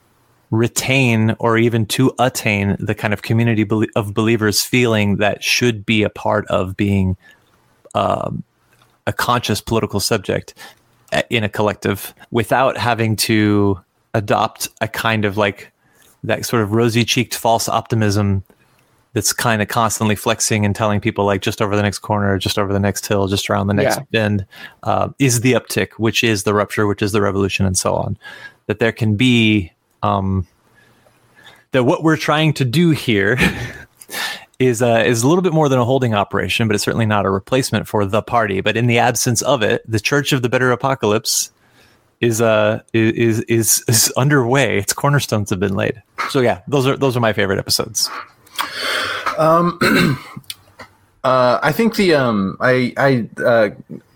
retain or even to attain the kind of community of believers feeling that should be a part of being um, a conscious political subject in a collective without having to adopt a kind of like that sort of rosy-cheeked false optimism that's kind of constantly flexing and telling people like just over the next corner, just over the next hill, just around the next yeah. bend uh, is the uptick, which is the rupture, which is the revolution, and so on. That there can be um, that what we're trying to do here is uh, is a little bit more than a holding operation, but it's certainly not a replacement for the party. But in the absence of it, the Church of the Better Apocalypse is uh is is is underway. Its cornerstones have been laid. So yeah, those are those are my favorite episodes. Um, uh, I think the um, I I uh,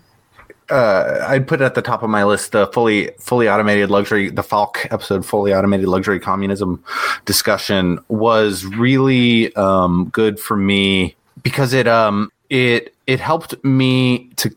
uh, I'd put at the top of my list the fully fully automated luxury, the Falk episode, fully automated luxury communism discussion was really um good for me because it um it it helped me to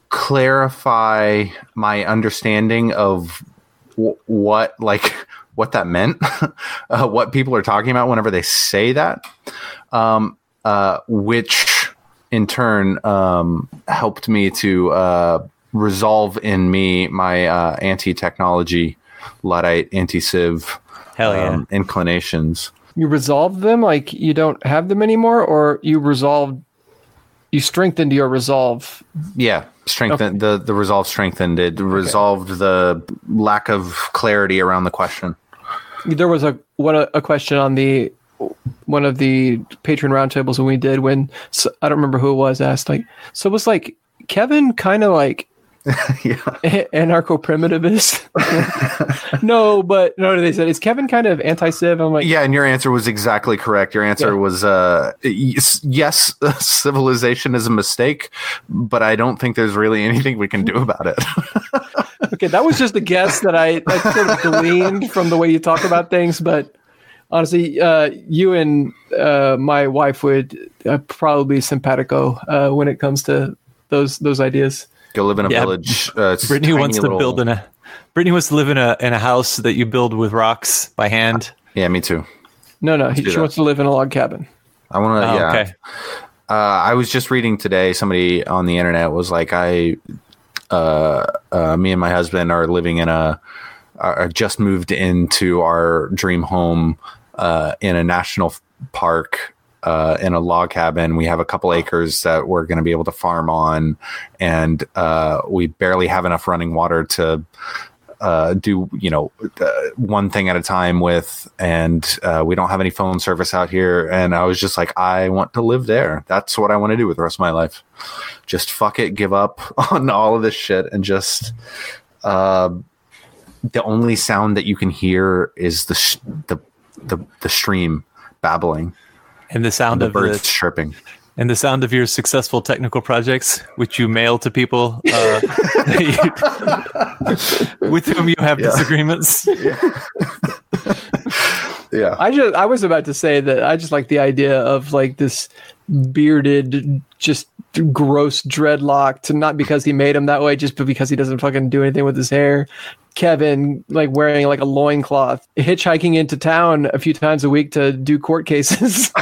clarify my understanding of w- what like what that meant, uh, what people are talking about whenever they say that, um, uh, which in turn um, helped me to uh, resolve in me my uh, anti-technology, Luddite, anti-civ Hell yeah. um, inclinations. You resolved them, like you don't have them anymore, or you resolved, you strengthened your resolve. Yeah, strengthened okay. the the resolve strengthened it resolved okay. the lack of clarity around the question. There was a what a, a question on the one of the patron roundtables when we did when so, I don't remember who it was asked like so it was like Kevin kind of like yeah anarcho-primitivist. no but no they said is Kevin kind of anti-civ? I'm like yeah, and your answer was exactly correct. Your answer yeah. was uh yes, yes civilization is a mistake, but I don't think there's really anything we can do about it. Okay, that was just a guess that I, I sort of gleaned from the way you talk about things, but honestly, uh, you and uh, my wife would uh, probably be simpatico uh, when it comes to those those ideas. Go live in a yeah. village. Uh, Brittany wants to little... build in a. Brittany wants to live in a in a house that you build with rocks by hand. Yeah, me too. No, no, he, she that. wants to live in a log cabin. I want to. Oh, yeah. Okay. Uh, I was just reading today. Somebody on the internet was like, I. Uh, uh, me and my husband are living in a, are just moved into our dream home uh, in a national park uh, in a log cabin. We have a couple acres that we're going to be able to farm on, and uh, we barely have enough running water to uh, do, you know, uh, one thing at a time with, and uh, we don't have any phone service out here. And I was just like, I want to live there. That's what I want to do with the rest of my life. Just fuck it, give up on all of this shit, and just uh, the only sound that you can hear is the sh- the, the the stream babbling and the sound and the of birds the, chirping. And the sound of your successful technical projects, which you mail to people uh, with whom you have yeah. disagreements. Yeah. yeah. I just I was about to say that I just like the idea of like this bearded, just gross dreadlock, to not because he made him that way, just because he doesn't fucking do anything with his hair. Kevin like wearing like a loincloth, hitchhiking into town a few times a week to do court cases.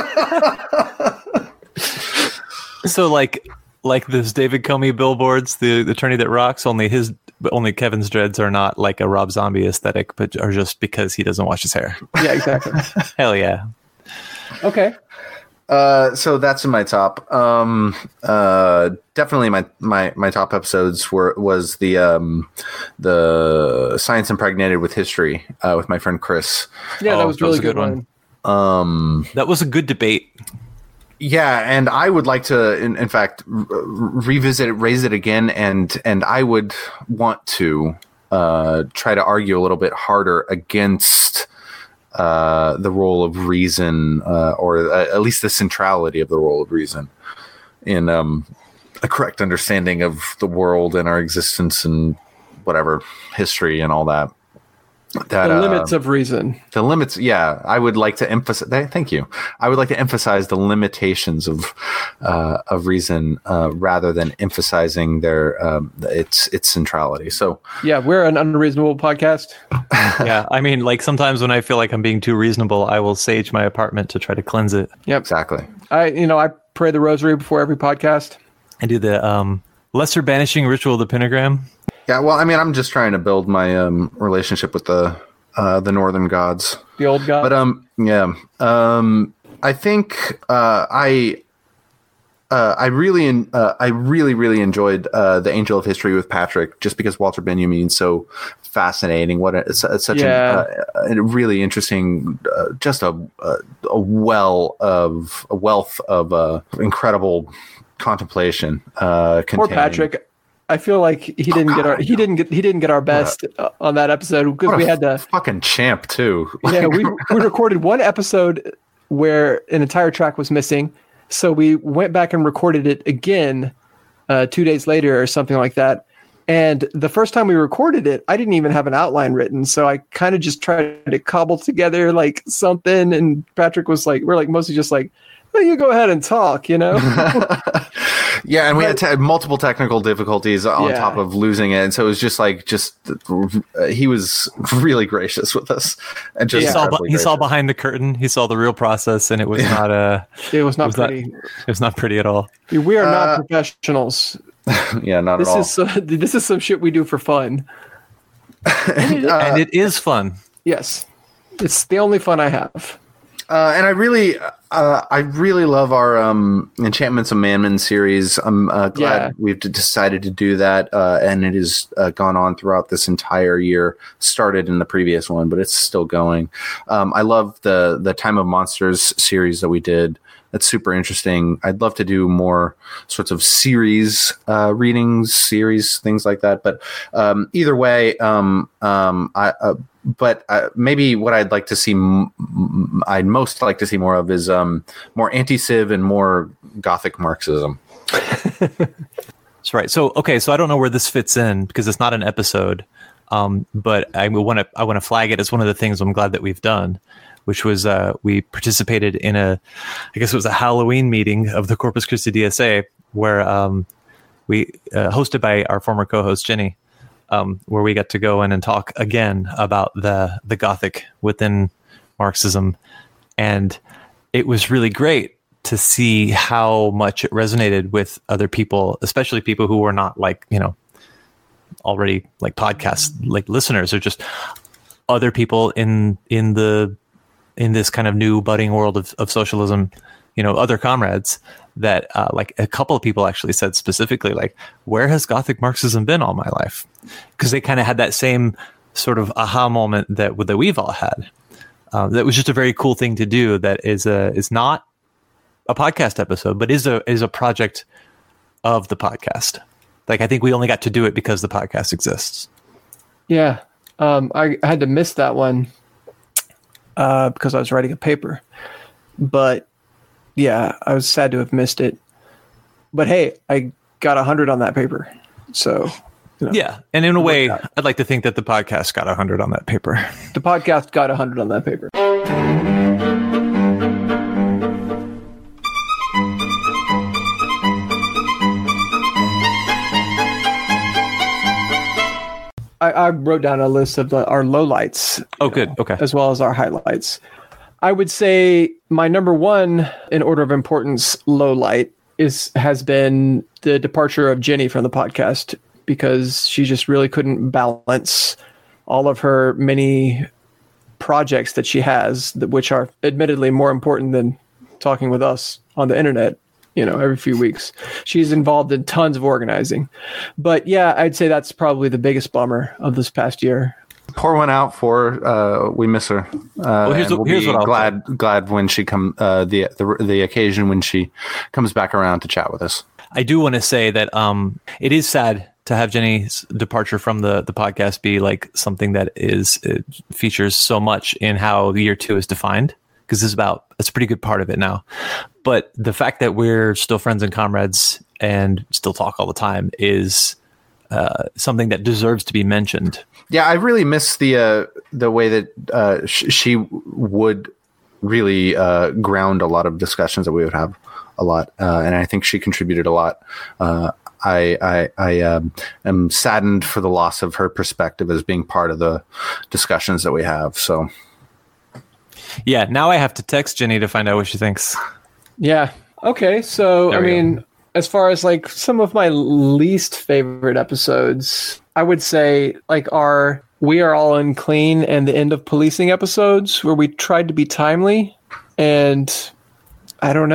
So like like this David Comey billboards, the, the attorney that rocks, only his only Kevin's dreads are not like a Rob Zombie aesthetic, but are just because he doesn't wash his hair. Yeah, exactly. Hell yeah. Okay. Uh, so that's in my top. Um, uh, definitely my, my, my top episodes were was the um, the Science Impregnated with History uh, with my friend Chris. Yeah, that oh, was really that was good, good one. Um, that was a good debate. Yeah, and I would like to, in, in fact, r- revisit it, raise it again, and and I would want to uh, try to argue a little bit harder against uh, the role of reason, uh, or uh, at least the centrality of the role of reason in um, a correct understanding of the world and our existence and whatever history and all that. That, the limits uh, of reason. The limits, yeah. I would like to emphasize. Thank you. I would like to emphasize the limitations of uh, of reason uh, rather than emphasizing their um, its its centrality. So, yeah, we're an unreasonable podcast. Yeah, I mean, like sometimes when I feel like I'm being too reasonable, I will sage my apartment to try to cleanse it. Yep, exactly. I, you know, I pray the rosary before every podcast. I do the um, lesser banishing ritual of the pentagram. Yeah, well, I mean, I'm just trying to build my um, relationship with the uh, the northern gods, the old gods. But um, yeah, um, I think uh, I uh, I really, uh, I really, really enjoyed uh, the Angel of History with Patrick, just because Walter Benjamin's so fascinating. What a, it's, it's such Yeah. a, a really interesting, uh, just a, a a well of a wealth of uh, incredible contemplation. Uh, Poor containing- Patrick. I feel like he didn't Oh, get our God, he didn't get he didn't get our best uh, on that episode because What a we had to. fucking champ too. Yeah, we we recorded one episode where an entire track was missing, so we went back and recorded it again uh, two days later or something like that. And the first time we recorded it, I didn't even have an outline written, so I kind of just tried to cobble together like something. And Patrick was like, "We're like mostly just like, well, you go ahead and talk," you know. Yeah, and we had te- multiple technical difficulties on Yeah. top of losing it, and so it was just like just uh, he was really gracious with us, and just He, saw, incredibly he saw gracious. behind the curtain. He saw the real process, and it was not uh, It was not Was that- pretty. it was not pretty at all. We are Uh, not professionals. Yeah, not This at all. is so, this is some shit we do for fun. and it is fun. Yes, it's the only fun I have. Uh, and I really, uh, I really love our um, Enchantments of Manman series. I'm uh, glad Yeah. we've d- decided to do that, uh, and it has uh, gone on throughout this entire year. Started in the previous one, but it's still going. Um, I love the the Time of Monsters series that we did. That's super interesting. I'd love to do more sorts of series uh, readings, series things like that. But um, either way, um, um, I. Uh, But uh, maybe what I'd like to see, m- m- I'd most like to see more of is um, more anti-civ and more Gothic Marxism. That's right. So okay, so I don't know where this fits in because it's not an episode, um, but I want to I want to flag it as one of the things I'm glad that we've done, which was uh, we participated in a, I guess it was a Halloween meeting of the Corpus Christi D S A where um, we uh, hosted by our former co-host Jenny. Um, where we got to go in and talk again about the the Gothic within Marxism, and it was really great to see how much it resonated with other people, especially people who were not like you know already like podcast like listeners, or just other people in in the in this kind of new budding world of, of socialism. You know, other comrades that uh, like a couple of people actually said specifically, like, where has Gothic Marxism been all my life? Because they kind of had that same sort of aha moment that that we've all had. Uh, that was just a very cool thing to do. That is a is not a podcast episode, but is a is a project of the podcast. Like, I think we only got to do it because the podcast exists. Yeah, um, I, I had to miss that one uh, because I was writing a paper. But yeah, I was sad to have missed it. But hey, I got a hundred on that paper, so you know, Yeah, and in a way, out. I'd like to think that the podcast got a hundred on that paper. the podcast got a hundred on that paper. I, I wrote down a list of the, our lowlights. Oh, good. Okay. As well as our highlights. I would say my number one in order of importance low light is has been the departure of Jenny from the podcast, because she just really couldn't balance all of her many projects that she has, that- which are admittedly more important than talking with us on the internet, you know, every few weeks. She's involved in tons of organizing. But yeah, I'd say that's probably the biggest bummer of this past year. Pour one out for uh, we miss her. Uh, well, here's and what- we'll here's be what I'll glad glad when she come uh, the, the the occasion when she comes back around to chat with us. I do want to say that um, it is sad to have Jenny's departure from the, the podcast be like something that is it features so much in how the year two is defined, because it's about it's a pretty good part of it now. But the fact that we're still friends and comrades and still talk all the time is uh, something that deserves to be mentioned. Yeah, I really miss the uh, the way that uh, sh- she would really uh, ground a lot of discussions that we would have a lot, uh, and I think she contributed a lot. Uh, I I, I um, am saddened for the loss of her perspective as being part of the discussions that we have. So Yeah, now I have to text Jenny to find out what she thinks. Yeah. Okay. So, There I we go. mean, as far as like some of my least favorite episodes, I would say like our We Are All Unclean and the End of Policing episodes, where we tried to be timely. And I don't know.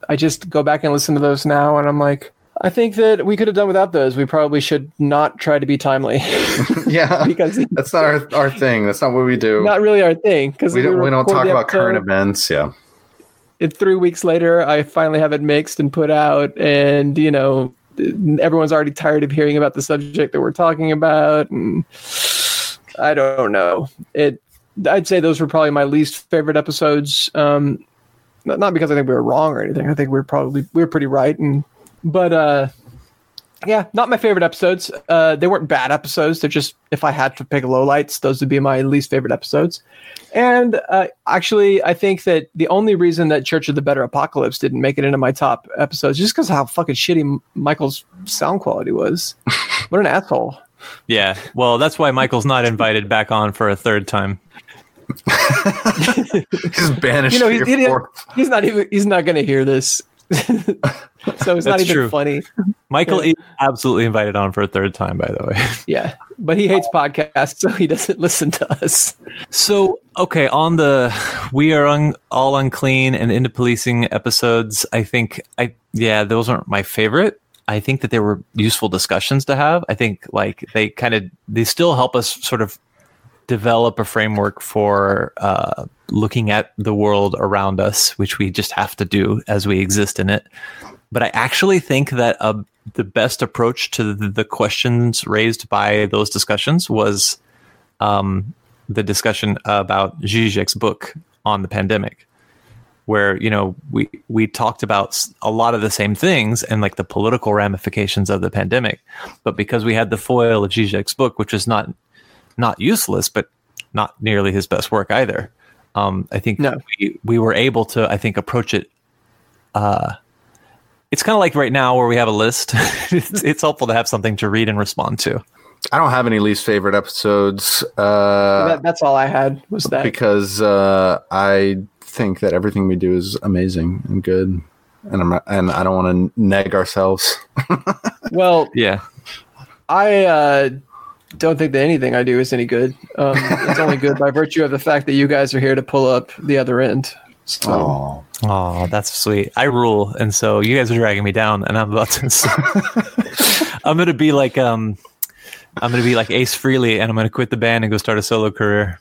I just go back and listen to those now, and I'm like, I think that we could have done without those. We probably should not try to be timely. Yeah, because that's not our, our thing. That's not what we do. Not really our thing. Because we don't, we don't talk about episode, current events. Yeah. It, three weeks later, I finally have it mixed and put out, and you know, everyone's already tired of hearing about the subject that we're talking about, and I don't know. It. I'd say those were probably my least favorite episodes. Um, not, not because I think we were wrong or anything. I think we we're probably we were pretty right, and but uh, yeah, not my favorite episodes. Uh, they weren't bad episodes. They're just, if I had to pick lowlights, those would be my least favorite episodes. And uh, actually, I think that the only reason that Church of the Better Apocalypse didn't make it into my top episodes is just because of how fucking shitty Michael's sound quality was. What an asshole. Yeah, well, that's why Michael's not invited back on for a third time. He's banished. You know, he's, he he's not even. He's not going to hear this, so it's not even true. funny. Michael is absolutely invited on for a third time, by the way. Yeah, but he hates podcasts, so he doesn't listen to us. So, okay, on the we are un, all unclean and into policing episodes, I think I yeah, those aren't my favorite. I think that they were useful discussions to have. I think like they kind of they still help us sort of develop a framework for uh, looking at the world around us, which we just have to do as we exist in it. But I actually think that uh, the best approach to the, the questions raised by those discussions was um, the discussion about Zizek's book on the pandemic, where, you know, we, we talked about a lot of the same things and like the political ramifications of the pandemic. But because we had the foil of Zizek's book, which is not not useless, but not nearly his best work either. Um, I think no. we, we were able to, I think, approach it. Uh, it's kind of like right now where we have a list. it's, it's helpful to have something to read and respond to. I don't have any least favorite episodes. Uh, that, that's all I had was that. Because uh, I think that everything we do is amazing and good. And I'm not, and I don't want to neg ourselves. Well, yeah, I, uh, don't think that anything I do is any good. Um, it's only good by virtue of the fact that you guys are here to pull up the other end. So. Oh, oh, that's sweet. I rule, and so you guys are dragging me down, and I'm about to. I'm gonna be like um, I'm gonna be like Ace Frehley, and I'm gonna quit the band and go start a solo career.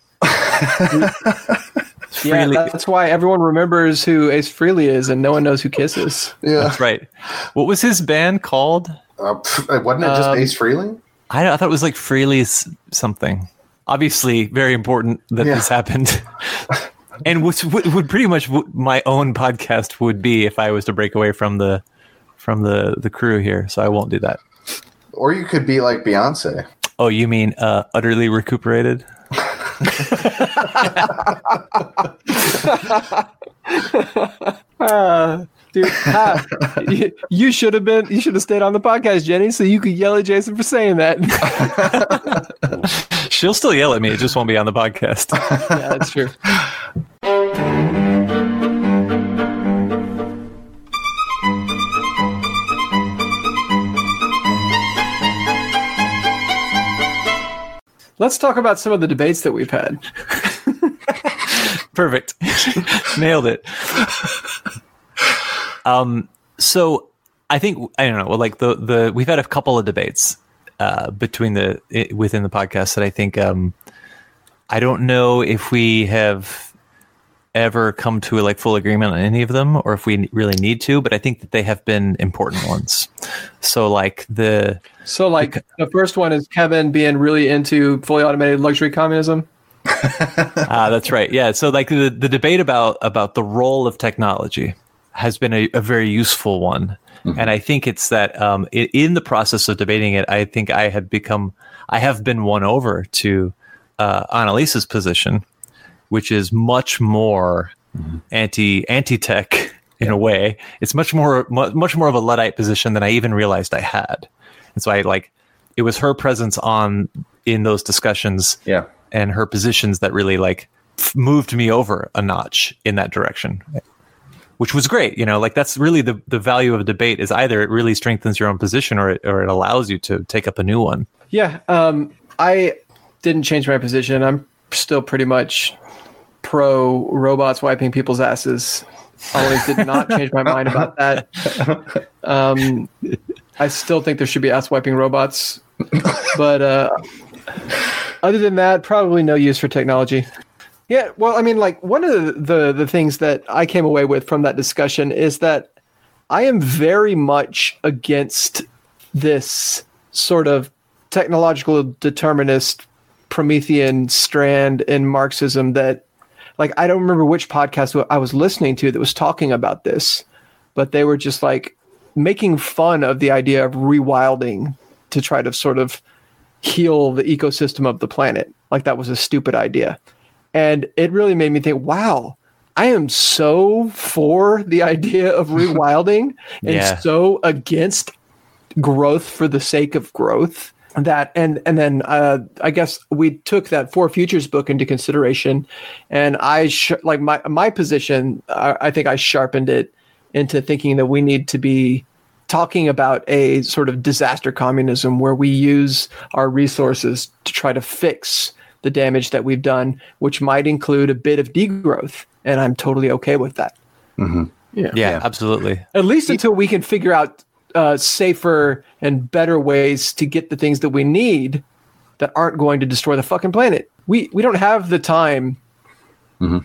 Yeah, that's why everyone remembers who Ace Frehley is, and no one knows who Kiss is. Yeah, that's right. What was his band called? Uh, wasn't it just um, Ace Frehley? I, I thought it was like Frehley's something. Obviously, very important that yeah. this happened. And which would, would pretty much what my own podcast would be if I was to break away from the from the, the crew here. So I won't do that. Or you could be like Beyonce. Oh, you mean uh, utterly recuperated? uh, dude, ha, you, you should have been. You should have stayed on the podcast, Jenny, so you could yell at Jason for saying that. She'll still yell at me. It just won't be on the podcast. Yeah, that's true. Let's talk about some of the debates that we've had. Perfect. Nailed it. Um, so I think, I don't know, well, like the, the, we've had a couple of debates, uh, between the, it, within the podcast that I think, um, I don't know if we have ever come to a like full agreement on any of them or if we really need to, but I think that they have been important ones. So like the, so like the, the first one is Kevin being really into fully automated luxury communism. Ah, uh, that's right. Yeah. So like the, the debate about, about the role of technology has been a, a very useful one. Mm-hmm. And I think it's that um, it, in the process of debating it, I think I have become, I have been won over to uh, Annalise's position, which is much more mm-hmm. anti, anti-tech in a way. It's much more, much more of a Luddite position than I even realized I had. And so I like, it was her presence on in those discussions yeah. and her positions that really like f- moved me over a notch in that direction. Which was great, you know, like that's really the, the value of a debate is either it really strengthens your own position or it, or it allows you to take up a new one. Yeah, um, I didn't change my position. I'm still pretty much pro robots wiping people's asses. always did not change my mind about that. Um, I still think there should be ass wiping robots, but uh, other than that, probably no use for technology. Yeah, well, I mean, like one of the, the the things that I came away with from that discussion is that I am very much against this sort of technological determinist Promethean strand in Marxism that, like, I don't remember which podcast I was listening to that was talking about this, but they were just like making fun of the idea of rewilding to try to sort of heal the ecosystem of the planet. Like that was a stupid idea. And it really made me think, wow, I am so for the idea of rewilding and Yeah. so against growth for the sake of growth that, and, and then uh, I guess we took that Four Futures book into consideration, and I sh- like my, my position, I, I think I sharpened it into thinking that we need to be talking about a sort of disaster communism where we use our resources to try to fix the damage that we've done, which might include a bit of degrowth. And I'm totally okay with that. Mm-hmm. Yeah. Yeah, Yeah. absolutely. At least until we can figure out uh, safer and better ways to get the things that we need that aren't going to destroy the fucking planet. We we don't have the time Mm-hmm.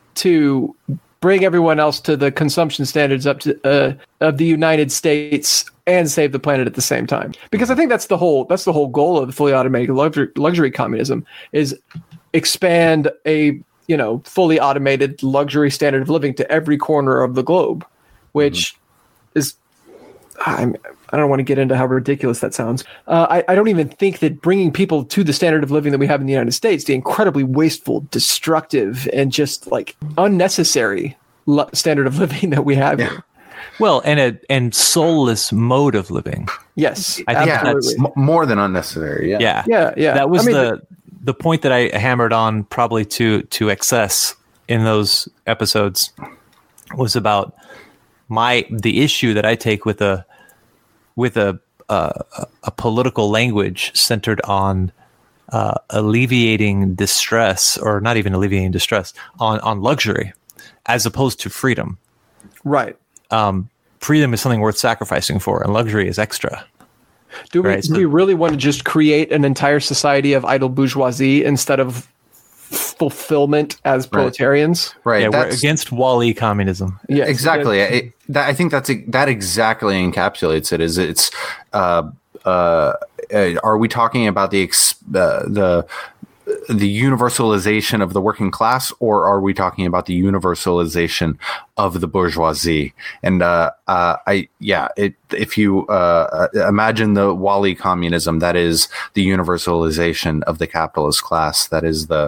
to bring everyone else to the consumption standards up to uh, of the United States and save the planet at the same time. Because I think that's the whole that's the whole goal of fully automated luxury, luxury communism is expand a you know fully automated luxury standard of living to every corner of the globe, which mm-hmm. is I'm, I don't want to get into how ridiculous that sounds. Uh, I, I don't even think that bringing people to the standard of living that we have in the United States, the incredibly wasteful, destructive, and just like unnecessary lo- standard of living that we have Yeah. here. Well, and a and soulless mode of living. Yes, I think Yeah, absolutely. m- more than unnecessary. Yeah. Yeah, Yeah, yeah. That was I mean, the the point that I hammered on probably to to excess in those episodes was about my the issue that I take with a with a uh, a political language centered on uh, alleviating distress, or not even alleviating distress, on on luxury, as opposed to freedom. Right. Um, freedom is something worth sacrificing for, and luxury is extra. Do we, Right, do so- we really want to just create an entire society of idle bourgeoisie instead of fulfillment as proletarians? Right. Yeah, we're that's- against Wall-E communism. Yes, exactly. It, that, I think that's that exactly encapsulates it. Is it's uh, uh, uh, are we talking about the ex, uh, the the universalization of the working class, or are we talking about the universalization of the bourgeoisie? And uh, uh, I yeah, it, if you uh, imagine the Wall-E communism, that is the universalization of the capitalist class. That is the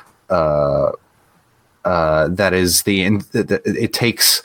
uh, uh, that is the it takes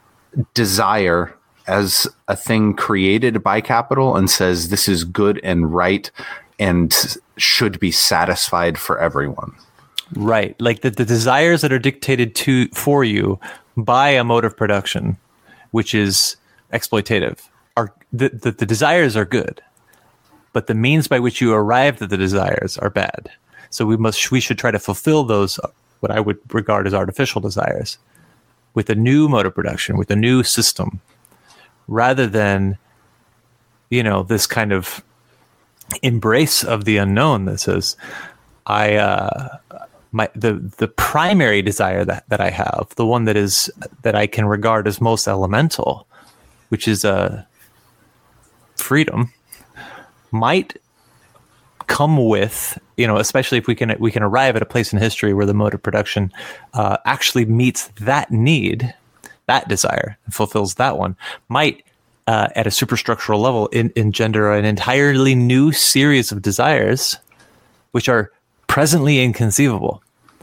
desire as a thing created by capital and says this is good and right and should be satisfied for everyone. Right. Like the, the desires that are dictated to for you by a mode of production, which is exploitative, are the, the, the desires are good, but the means by which you arrived at the desires are bad. So we must we should try to fulfill those, what I would regard as artificial desires, with a new mode of production, with a new system, rather than, you know, this kind of embrace of the unknown that says, I, uh, my, the, the primary desire that, that I have, the one that is, that I can regard as most elemental, which is, uh, freedom, might come with, you know, especially if we can, we can arrive at a place in history where the mode of production, uh, actually meets that need, that desire, and fulfills that one, might, Uh, at a superstructural level, in, engender an entirely new series of desires, which are presently inconceivable.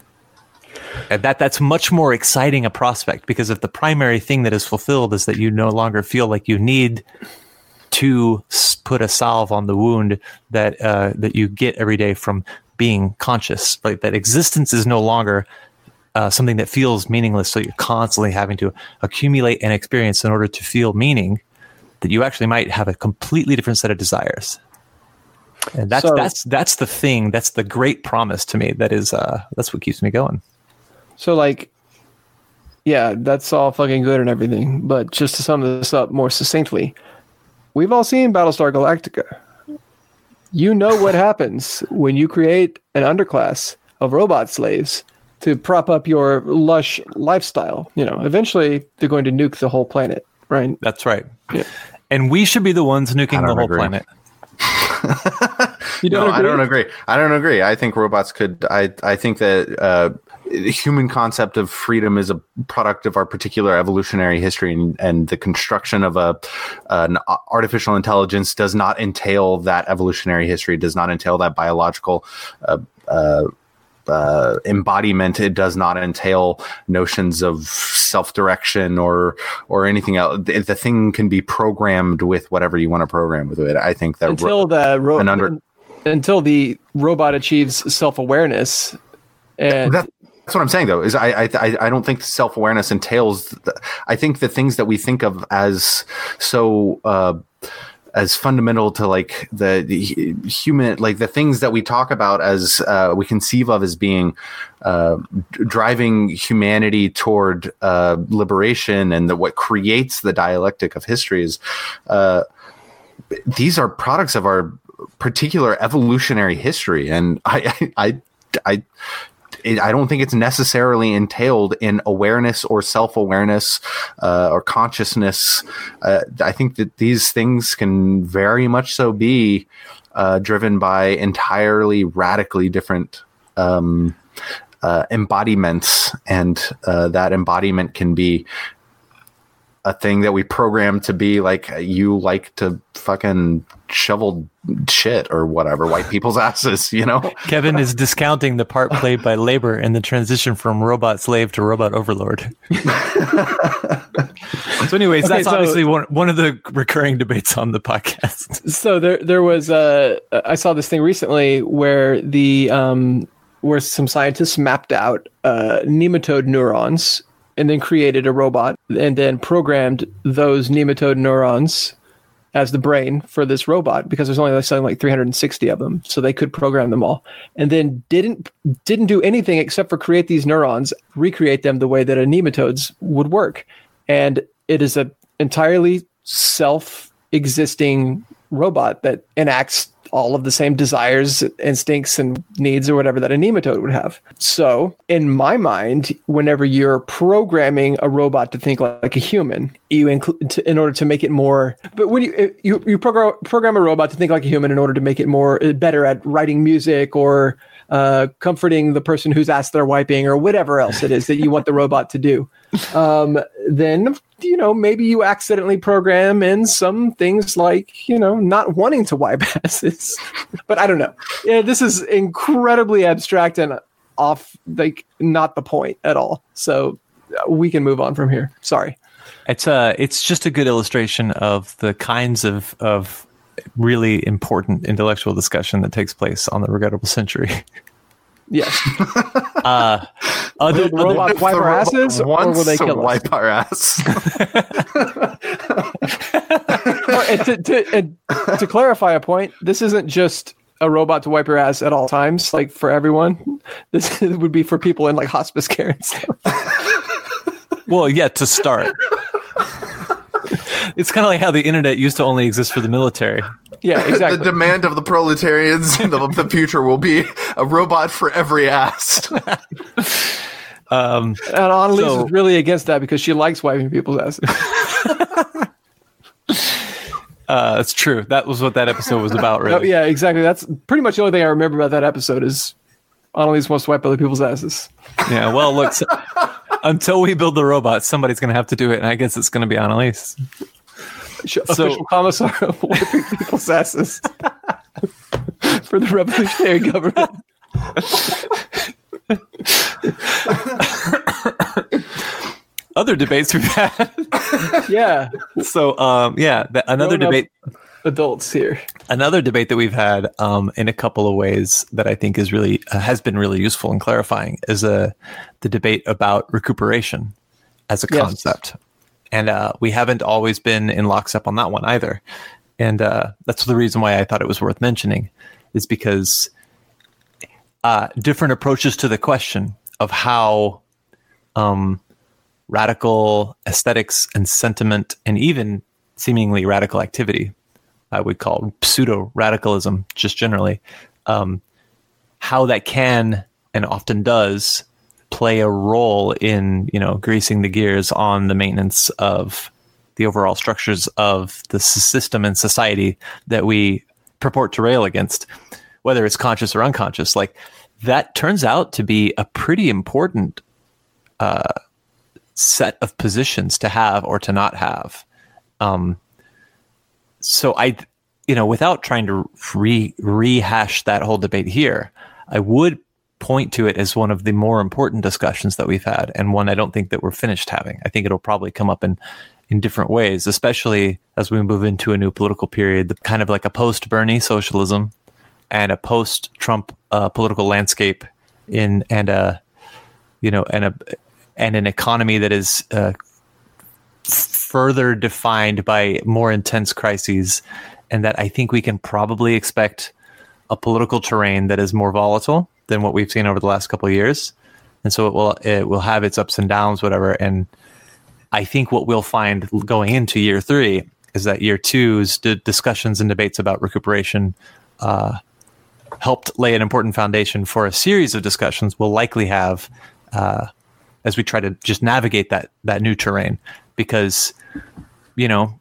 And that that's much more exciting a prospect, because if the primary thing that is fulfilled is that you no longer feel like you need to s- put a salve on the wound that uh, that you get every day from being conscious, right? That existence is no longer uh, something that feels meaningless, so you're constantly having to accumulate an experience in order to feel meaning, that you actually might have a completely different set of desires. And that's So- that's that's the thing, that's the great promise to me. That is uh that's what keeps me going. So, like, Yeah, that's all fucking good and everything. But just to sum this up more succinctly, we've all seen Battlestar Galactica. You know what happens when you create an underclass of robot slaves to prop up your lush lifestyle. You know, eventually they're going to nuke the whole planet, right? That's right. Yeah. And we should be the ones nuking the whole agree. planet. You don't no, agree? I don't agree. I don't agree. I think robots could. I I think that uh, the human concept of freedom is a product of our particular evolutionary history, and, and the construction of a an artificial intelligence does not entail that evolutionary history. Does not entail that biological uh, uh, uh, embodiment. It does not entail notions of self-direction or or anything else. The, the thing can be programmed with whatever you want to program with it. I think that until the ro- an under- until the robot achieves self-awareness. And that, that's what I'm saying, though, is I I I don't think self-awareness entails. The, I think the things that we think of as so. Uh, as fundamental to like the, the human, like the things that we talk about as uh, we conceive of as being uh, driving humanity toward uh, liberation, and the, what creates the dialectic of history is uh, these are products of our particular evolutionary history. And I, I, I, I I don't think it's necessarily entailed in awareness or self-awareness uh, or consciousness. Uh, I think that these things can very much so be uh, driven by entirely radically different um, uh, embodiments, and uh, that embodiment can be a thing that we program to be like, you like to fucking shovel shit or whatever, white people's asses, you know? Kevin is discounting the part played by labor in the transition from robot slave to robot overlord. So anyways, Okay, that's so- obviously one, one of the recurring debates on the podcast. So there, there was uh, I saw this thing recently where the um, where some scientists mapped out uh, nematode neurons and then created a robot and then programmed those nematode neurons as the brain for this robot, because there's only like something like three hundred sixty of them, so they could program them all, and then didn't didn't do anything except for create these neurons, recreate them the way that a nematode's would work, and it is a entirely self-existing robot that enacts all of the same desires, instincts, and needs or whatever that a nematode would have. So in my mind, whenever you're programming a robot to think like a human, you include in order to make it more, but when you, you, you program, program a robot to think like a human in order to make it more better at writing music or uh, comforting the person whose ass they're wiping or whatever else it is that you want the robot to do, um, then, you know, maybe you accidentally program in some things like, you know, not wanting to wipe asses. But I don't know. Yeah, this is incredibly abstract and off, like, not the point at all. So uh, we can move on from here. Sorry. It's uh it's just a good illustration of the kinds of of really important intellectual discussion that takes place on the Regrettable Century. Yes. uh, other, Will the robot other, wipe our asses, or will they to kill us? wipe our ass. Or, and to, to, and to clarify a point, this isn't just a robot to wipe your ass at all times, like for everyone. This would be for people in like hospice care and stuff. well, yeah, to start. It's kind of like how the internet used to only exist for the military. Yeah, exactly. The demand of the proletarians in the, the future will be a robot for every ass. Um, And Annalise So- is really against that because she likes wiping people's asses. uh, it's true. That was what that episode was about, Oh, really. yeah, exactly. That's pretty much the only thing I remember about that episode is Annalise wants to wipe other people's asses. Yeah, well, look, so, until we build the robot, somebody's going to have to do it, and I guess it's going to be Annalise. Official commissar of wiping people's asses for the revolutionary government. Other debates we've had. Yeah, So, um, yeah, th- another Grown-up debate. adults here. Another debate that we've had um, in a couple of ways that I think is really uh, has been really useful and clarifying is uh, the debate about recuperation as a Yes. concept, and uh, we haven't always been in lockstep on that one either. And uh, that's the reason why I thought it was worth mentioning, is because uh, different approaches to the question of how um, radical aesthetics and sentiment, and even seemingly radical activity, I would call pseudo radicalism, just generally, um, how that can and often does play a role in, you know, greasing the gears on the maintenance of the overall structures of the system and society that we purport to rail against, whether it's conscious or unconscious. Like, that turns out to be a pretty important uh, set of positions to have or to not have. Um, so I, you know, without trying to re rehash that whole debate here, I would point to it as one of the more important discussions that we've had, and one I don't think that we're finished having. I think it'll probably come up in, in different ways, especially as we move into a new political period, the kind of like a post-Bernie socialism and a post-Trump uh, political landscape in, and a, you know, and a, and an economy that is uh, further defined by more intense crises, and that I think we can probably expect a political terrain that is more volatile than what we've seen over the last couple of years. And so it will it will have its ups and downs, whatever. And I think what we'll find going into year three is that year two's d- discussions and debates about recuperation uh, helped lay an important foundation for a series of discussions we'll likely have uh, as we try to just navigate that that new terrain. Because, you know,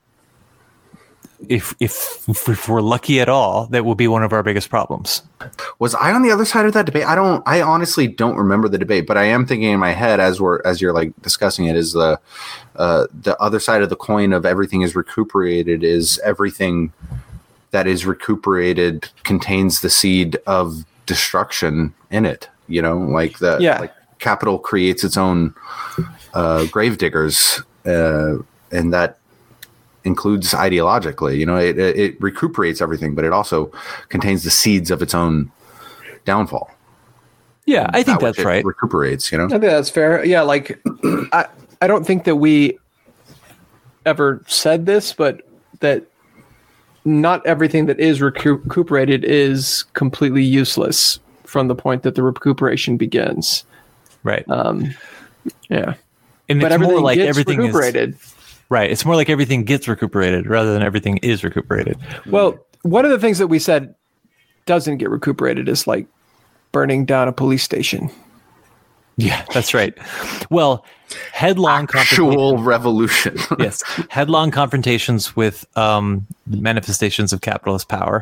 If, if if we're lucky at all, that will be one of our biggest problems. Was I on the other side of that debate? I don't. I honestly don't remember the debate, but I am thinking in my head as we're as you're like discussing it, is the uh, the other side of the coin of everything is recuperated is everything that is recuperated contains the seed of destruction in it. You know, like the yeah. like capital creates its own uh, grave diggers, uh, and that includes ideologically, you know, it, it recuperates everything, but it also contains the seeds of its own downfall. Yeah, I think that's right. Recuperates, you know. I think that's fair. Yeah, like I, I don't think that we ever said this, but that not everything that is recu- recuperated is completely useless from the point that the recuperation begins. Right. Um, yeah. And but it's everything more like gets everything recuperated. Is, right. It's more like everything gets recuperated rather than everything is recuperated. Well, one of the things that we said doesn't get recuperated is like burning down a police station. Yeah, that's right. Well, headlong actual revolution. Yes, headlong confrontations with um, manifestations of capitalist power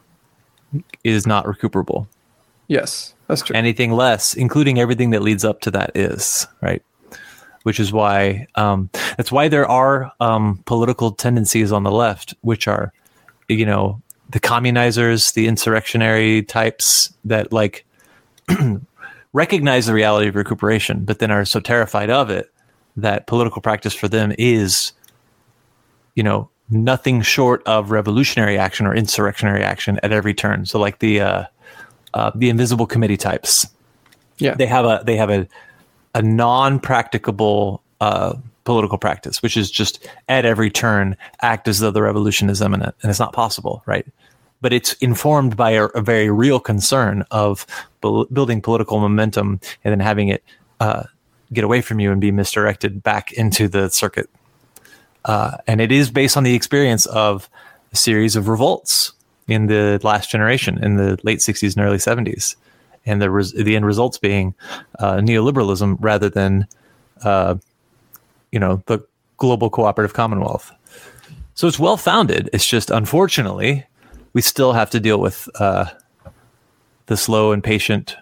is not recuperable. Yes, that's true. Anything less, including everything that leads up to that, is right. Which is why um, that's why there are um, political tendencies on the left, which are, you know, the communizers, the insurrectionary types that like recognize the reality of recuperation, but then are so terrified of it that political practice for them is, you know, nothing short of revolutionary action or insurrectionary action at every turn. So like the uh, uh, the invisible committee types, yeah, they have a they have a a non-practicable uh, political practice, which is just at every turn act as though the revolution is imminent, and it's not possible, right? But it's informed by a, a very real concern of bu- building political momentum and then having it uh, get away from you and be misdirected back into the circuit. Uh, and it is based on the experience of a series of revolts in the last generation, in the late sixties and early seventies. And the res- the end results being uh, neoliberalism rather than, uh, you know, the global cooperative commonwealth. So it's well founded. It's just, unfortunately, we still have to deal with uh, the slow and patient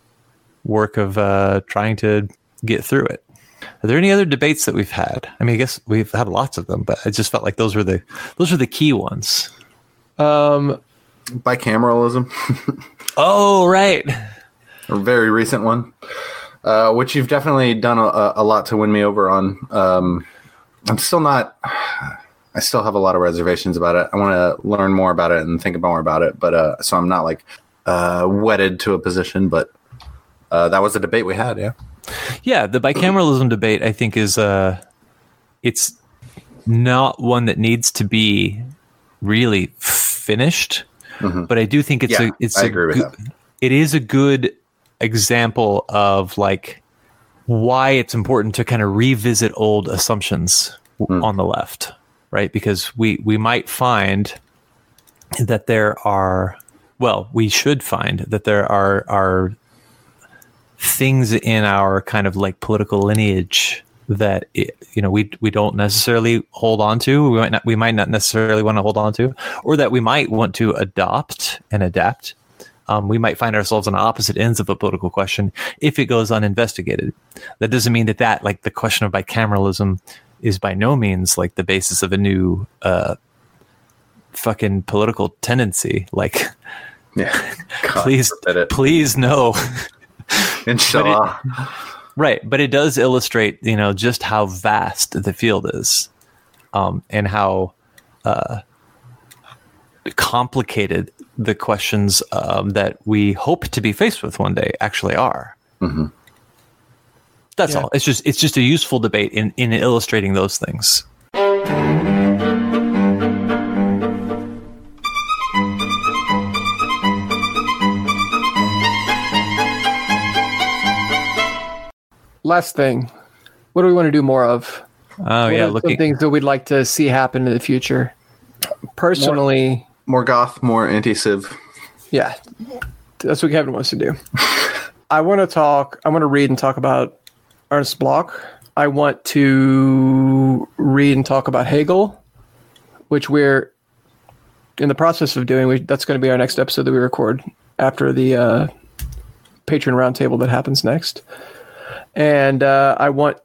work of uh, trying to get through it. Are there any other debates that we've had? I mean, I guess we've had lots of them, but I just felt like those were the those were the key ones. Um, Bicameralism. Oh, right. A very recent one, uh, which you've definitely done a, a lot to win me over on. Um, I'm still not, I still have a lot of reservations about it. I want to learn more about it and think more about it. But uh, so I'm not like uh, wedded to a position, but uh, that was a debate we had. Yeah. Yeah. The bicameralism debate, I think, is uh, it's not one that needs to be really finished, mm-hmm. but I do think it's yeah, a, it's I a agree with go- that. It is a good example of like why it's important to kind of revisit old assumptions w- Mm. on the left, right? Because we we might find that there are, well, we should find that there are are things in our kind of like political lineage that it, you know we we don't necessarily hold on to. We might not we might not necessarily want to hold on to, or that we might want to adopt and adapt. Um, we might find ourselves on opposite ends of a political question if it goes uninvestigated. That doesn't mean that that like the question of bicameralism is by no means like the basis of a new uh, fucking political tendency. Like, Yeah. God please, forbid it. please no. Inshallah. Right, but it does illustrate, you know, just how vast the field is, um, and how uh, complicated the questions um, that we hope to be faced with one day actually are. Mm-hmm. That's Yeah. all. It's just it's just a useful debate in in illustrating those things. Last thing, what do we want to do more of? Oh What yeah, are some looking. things that we'd like to see happen in the future. Personally, More goth, more anti-civ. yeah, that's what Kevin wants to do. I want to talk. I want to read and talk about Ernst Bloch. I want to read and talk about Hegel, which we're in the process of doing. We, that's going to be our next episode that we record after the uh, Patreon roundtable that happens next. And uh, I want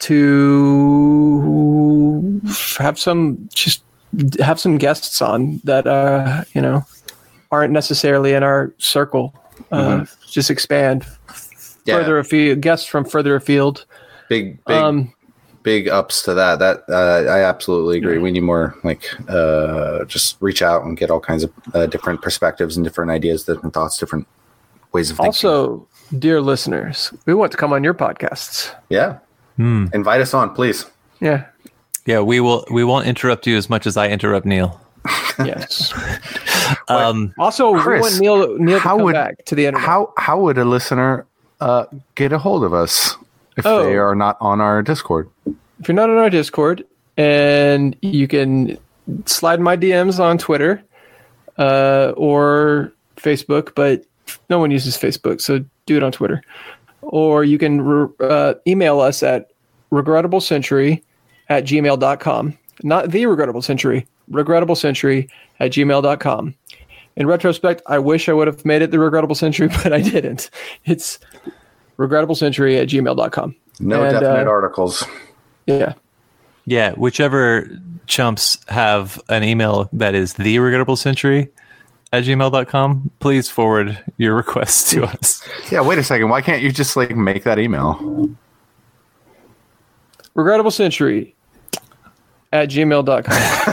to have some just have some guests on that uh, you know aren't necessarily in our circle. Uh, Mhm. Just expand Yeah. further afield. Guests from further afield. Big, big, Um, big ups to that. That uh, I absolutely agree. We need more like uh, just reach out and get all kinds of uh, different perspectives and different ideas, different thoughts, different ways of thinking. also, dear listeners, we want to come on your podcasts. yeah, Hmm. invite us on, please. Yeah. Yeah, we will. We won't interrupt you as much as I interrupt Neil. Yes. Um, Also, Chris, we want Neil, Neil to how come would- back to the internet. How how would a listener uh, get a hold of us if Oh. they are not on our Discord? If you're not on our Discord, and you can slide my D Ms on Twitter uh, or Facebook, but no one uses Facebook, so do it on Twitter. Or you can re- uh, email us at regrettablecentury at gmail dot com. Not the regrettable century, regrettablecentury at gmail dot com. In retrospect, I wish I would have made it the regrettable century, but I didn't. It's regrettablecentury at gmail dot com. No And, definite uh, articles. Yeah. yeah, whichever chumps have an email that is the regrettable century at gmail dot com, please forward your requests to us. Yeah, wait a second. Why can't you just like make that email? Regrettable century at gmail dot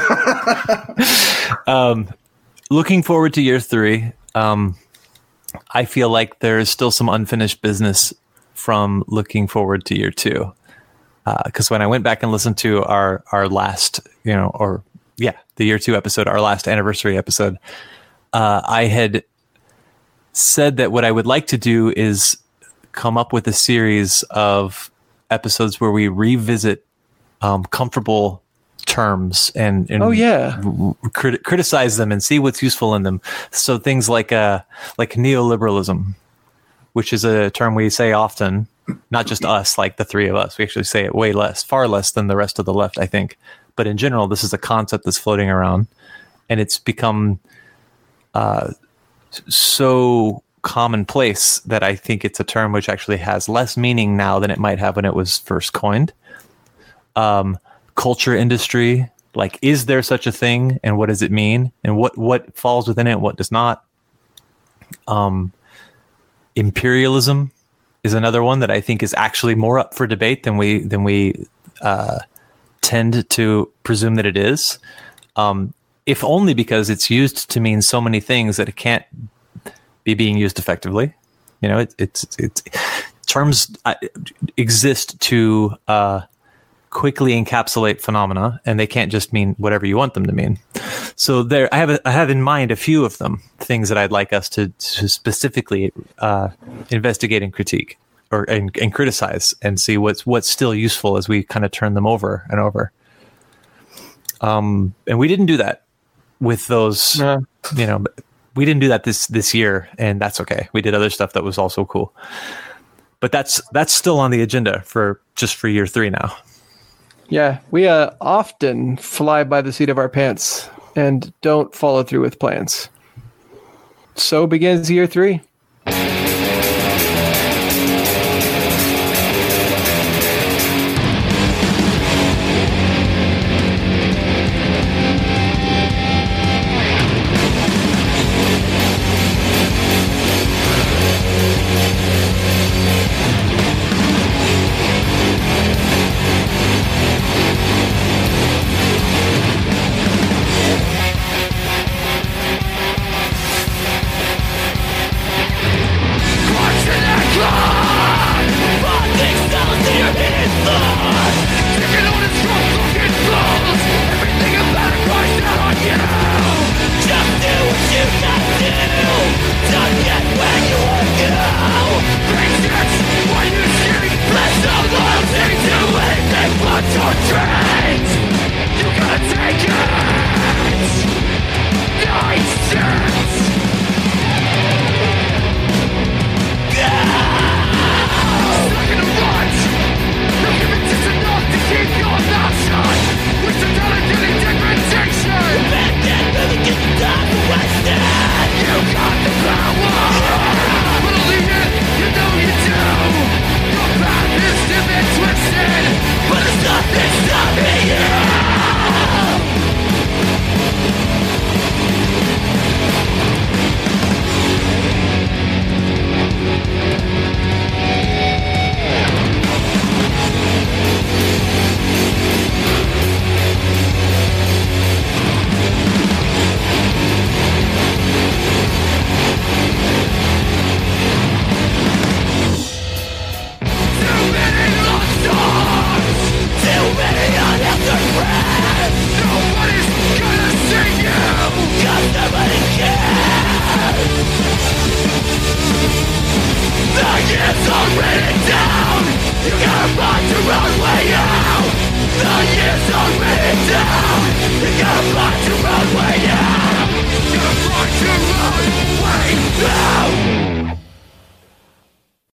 com. Um, looking forward to year three. Um, I feel like there is still some unfinished business from looking forward to year two. Because when I went back and listened to our our last, you know, or yeah, the year two episode, our last anniversary episode, uh, I had said that what I would like to do is come up with a series of episodes where we revisit um, comfortable terms and, and Oh, yeah. crit- criticize them and see what's useful in them. So things like uh, like neoliberalism, which is a term we say often. Not just us, like the three of us. We actually say it way less, far less than the rest of the left, I think. But in general, this is a concept that's floating around, and it's become uh, so commonplace that I think it's a term which actually has less meaning now than it might have when it was first coined. Um, culture industry, like, is there such a thing, and what does it mean, and what what falls within it, and what does not? Um, imperialism is another one that I think is actually more up for debate than we than we uh, tend to presume that it is. Um, if only because it's used to mean so many things that it can't be being used effectively. You know, it, it's it's terms uh, exist to uh, quickly encapsulate phenomena, and they can't just mean whatever you want them to mean. So there, I have a, I have in mind a few of them, things that I'd like us to, to specifically uh, investigate and critique. or and, and criticize and see what's what's still useful as we kind of turn them over and over. Um, and we didn't do that with those, Yeah. you know, we didn't do that this this year, and that's okay. We did other stuff that was also cool. But that's that's still on the agenda for just for year three now. Yeah, we uh, often fly by the seat of our pants and don't follow through with plans. So begins year three. Run way out. The years are written down.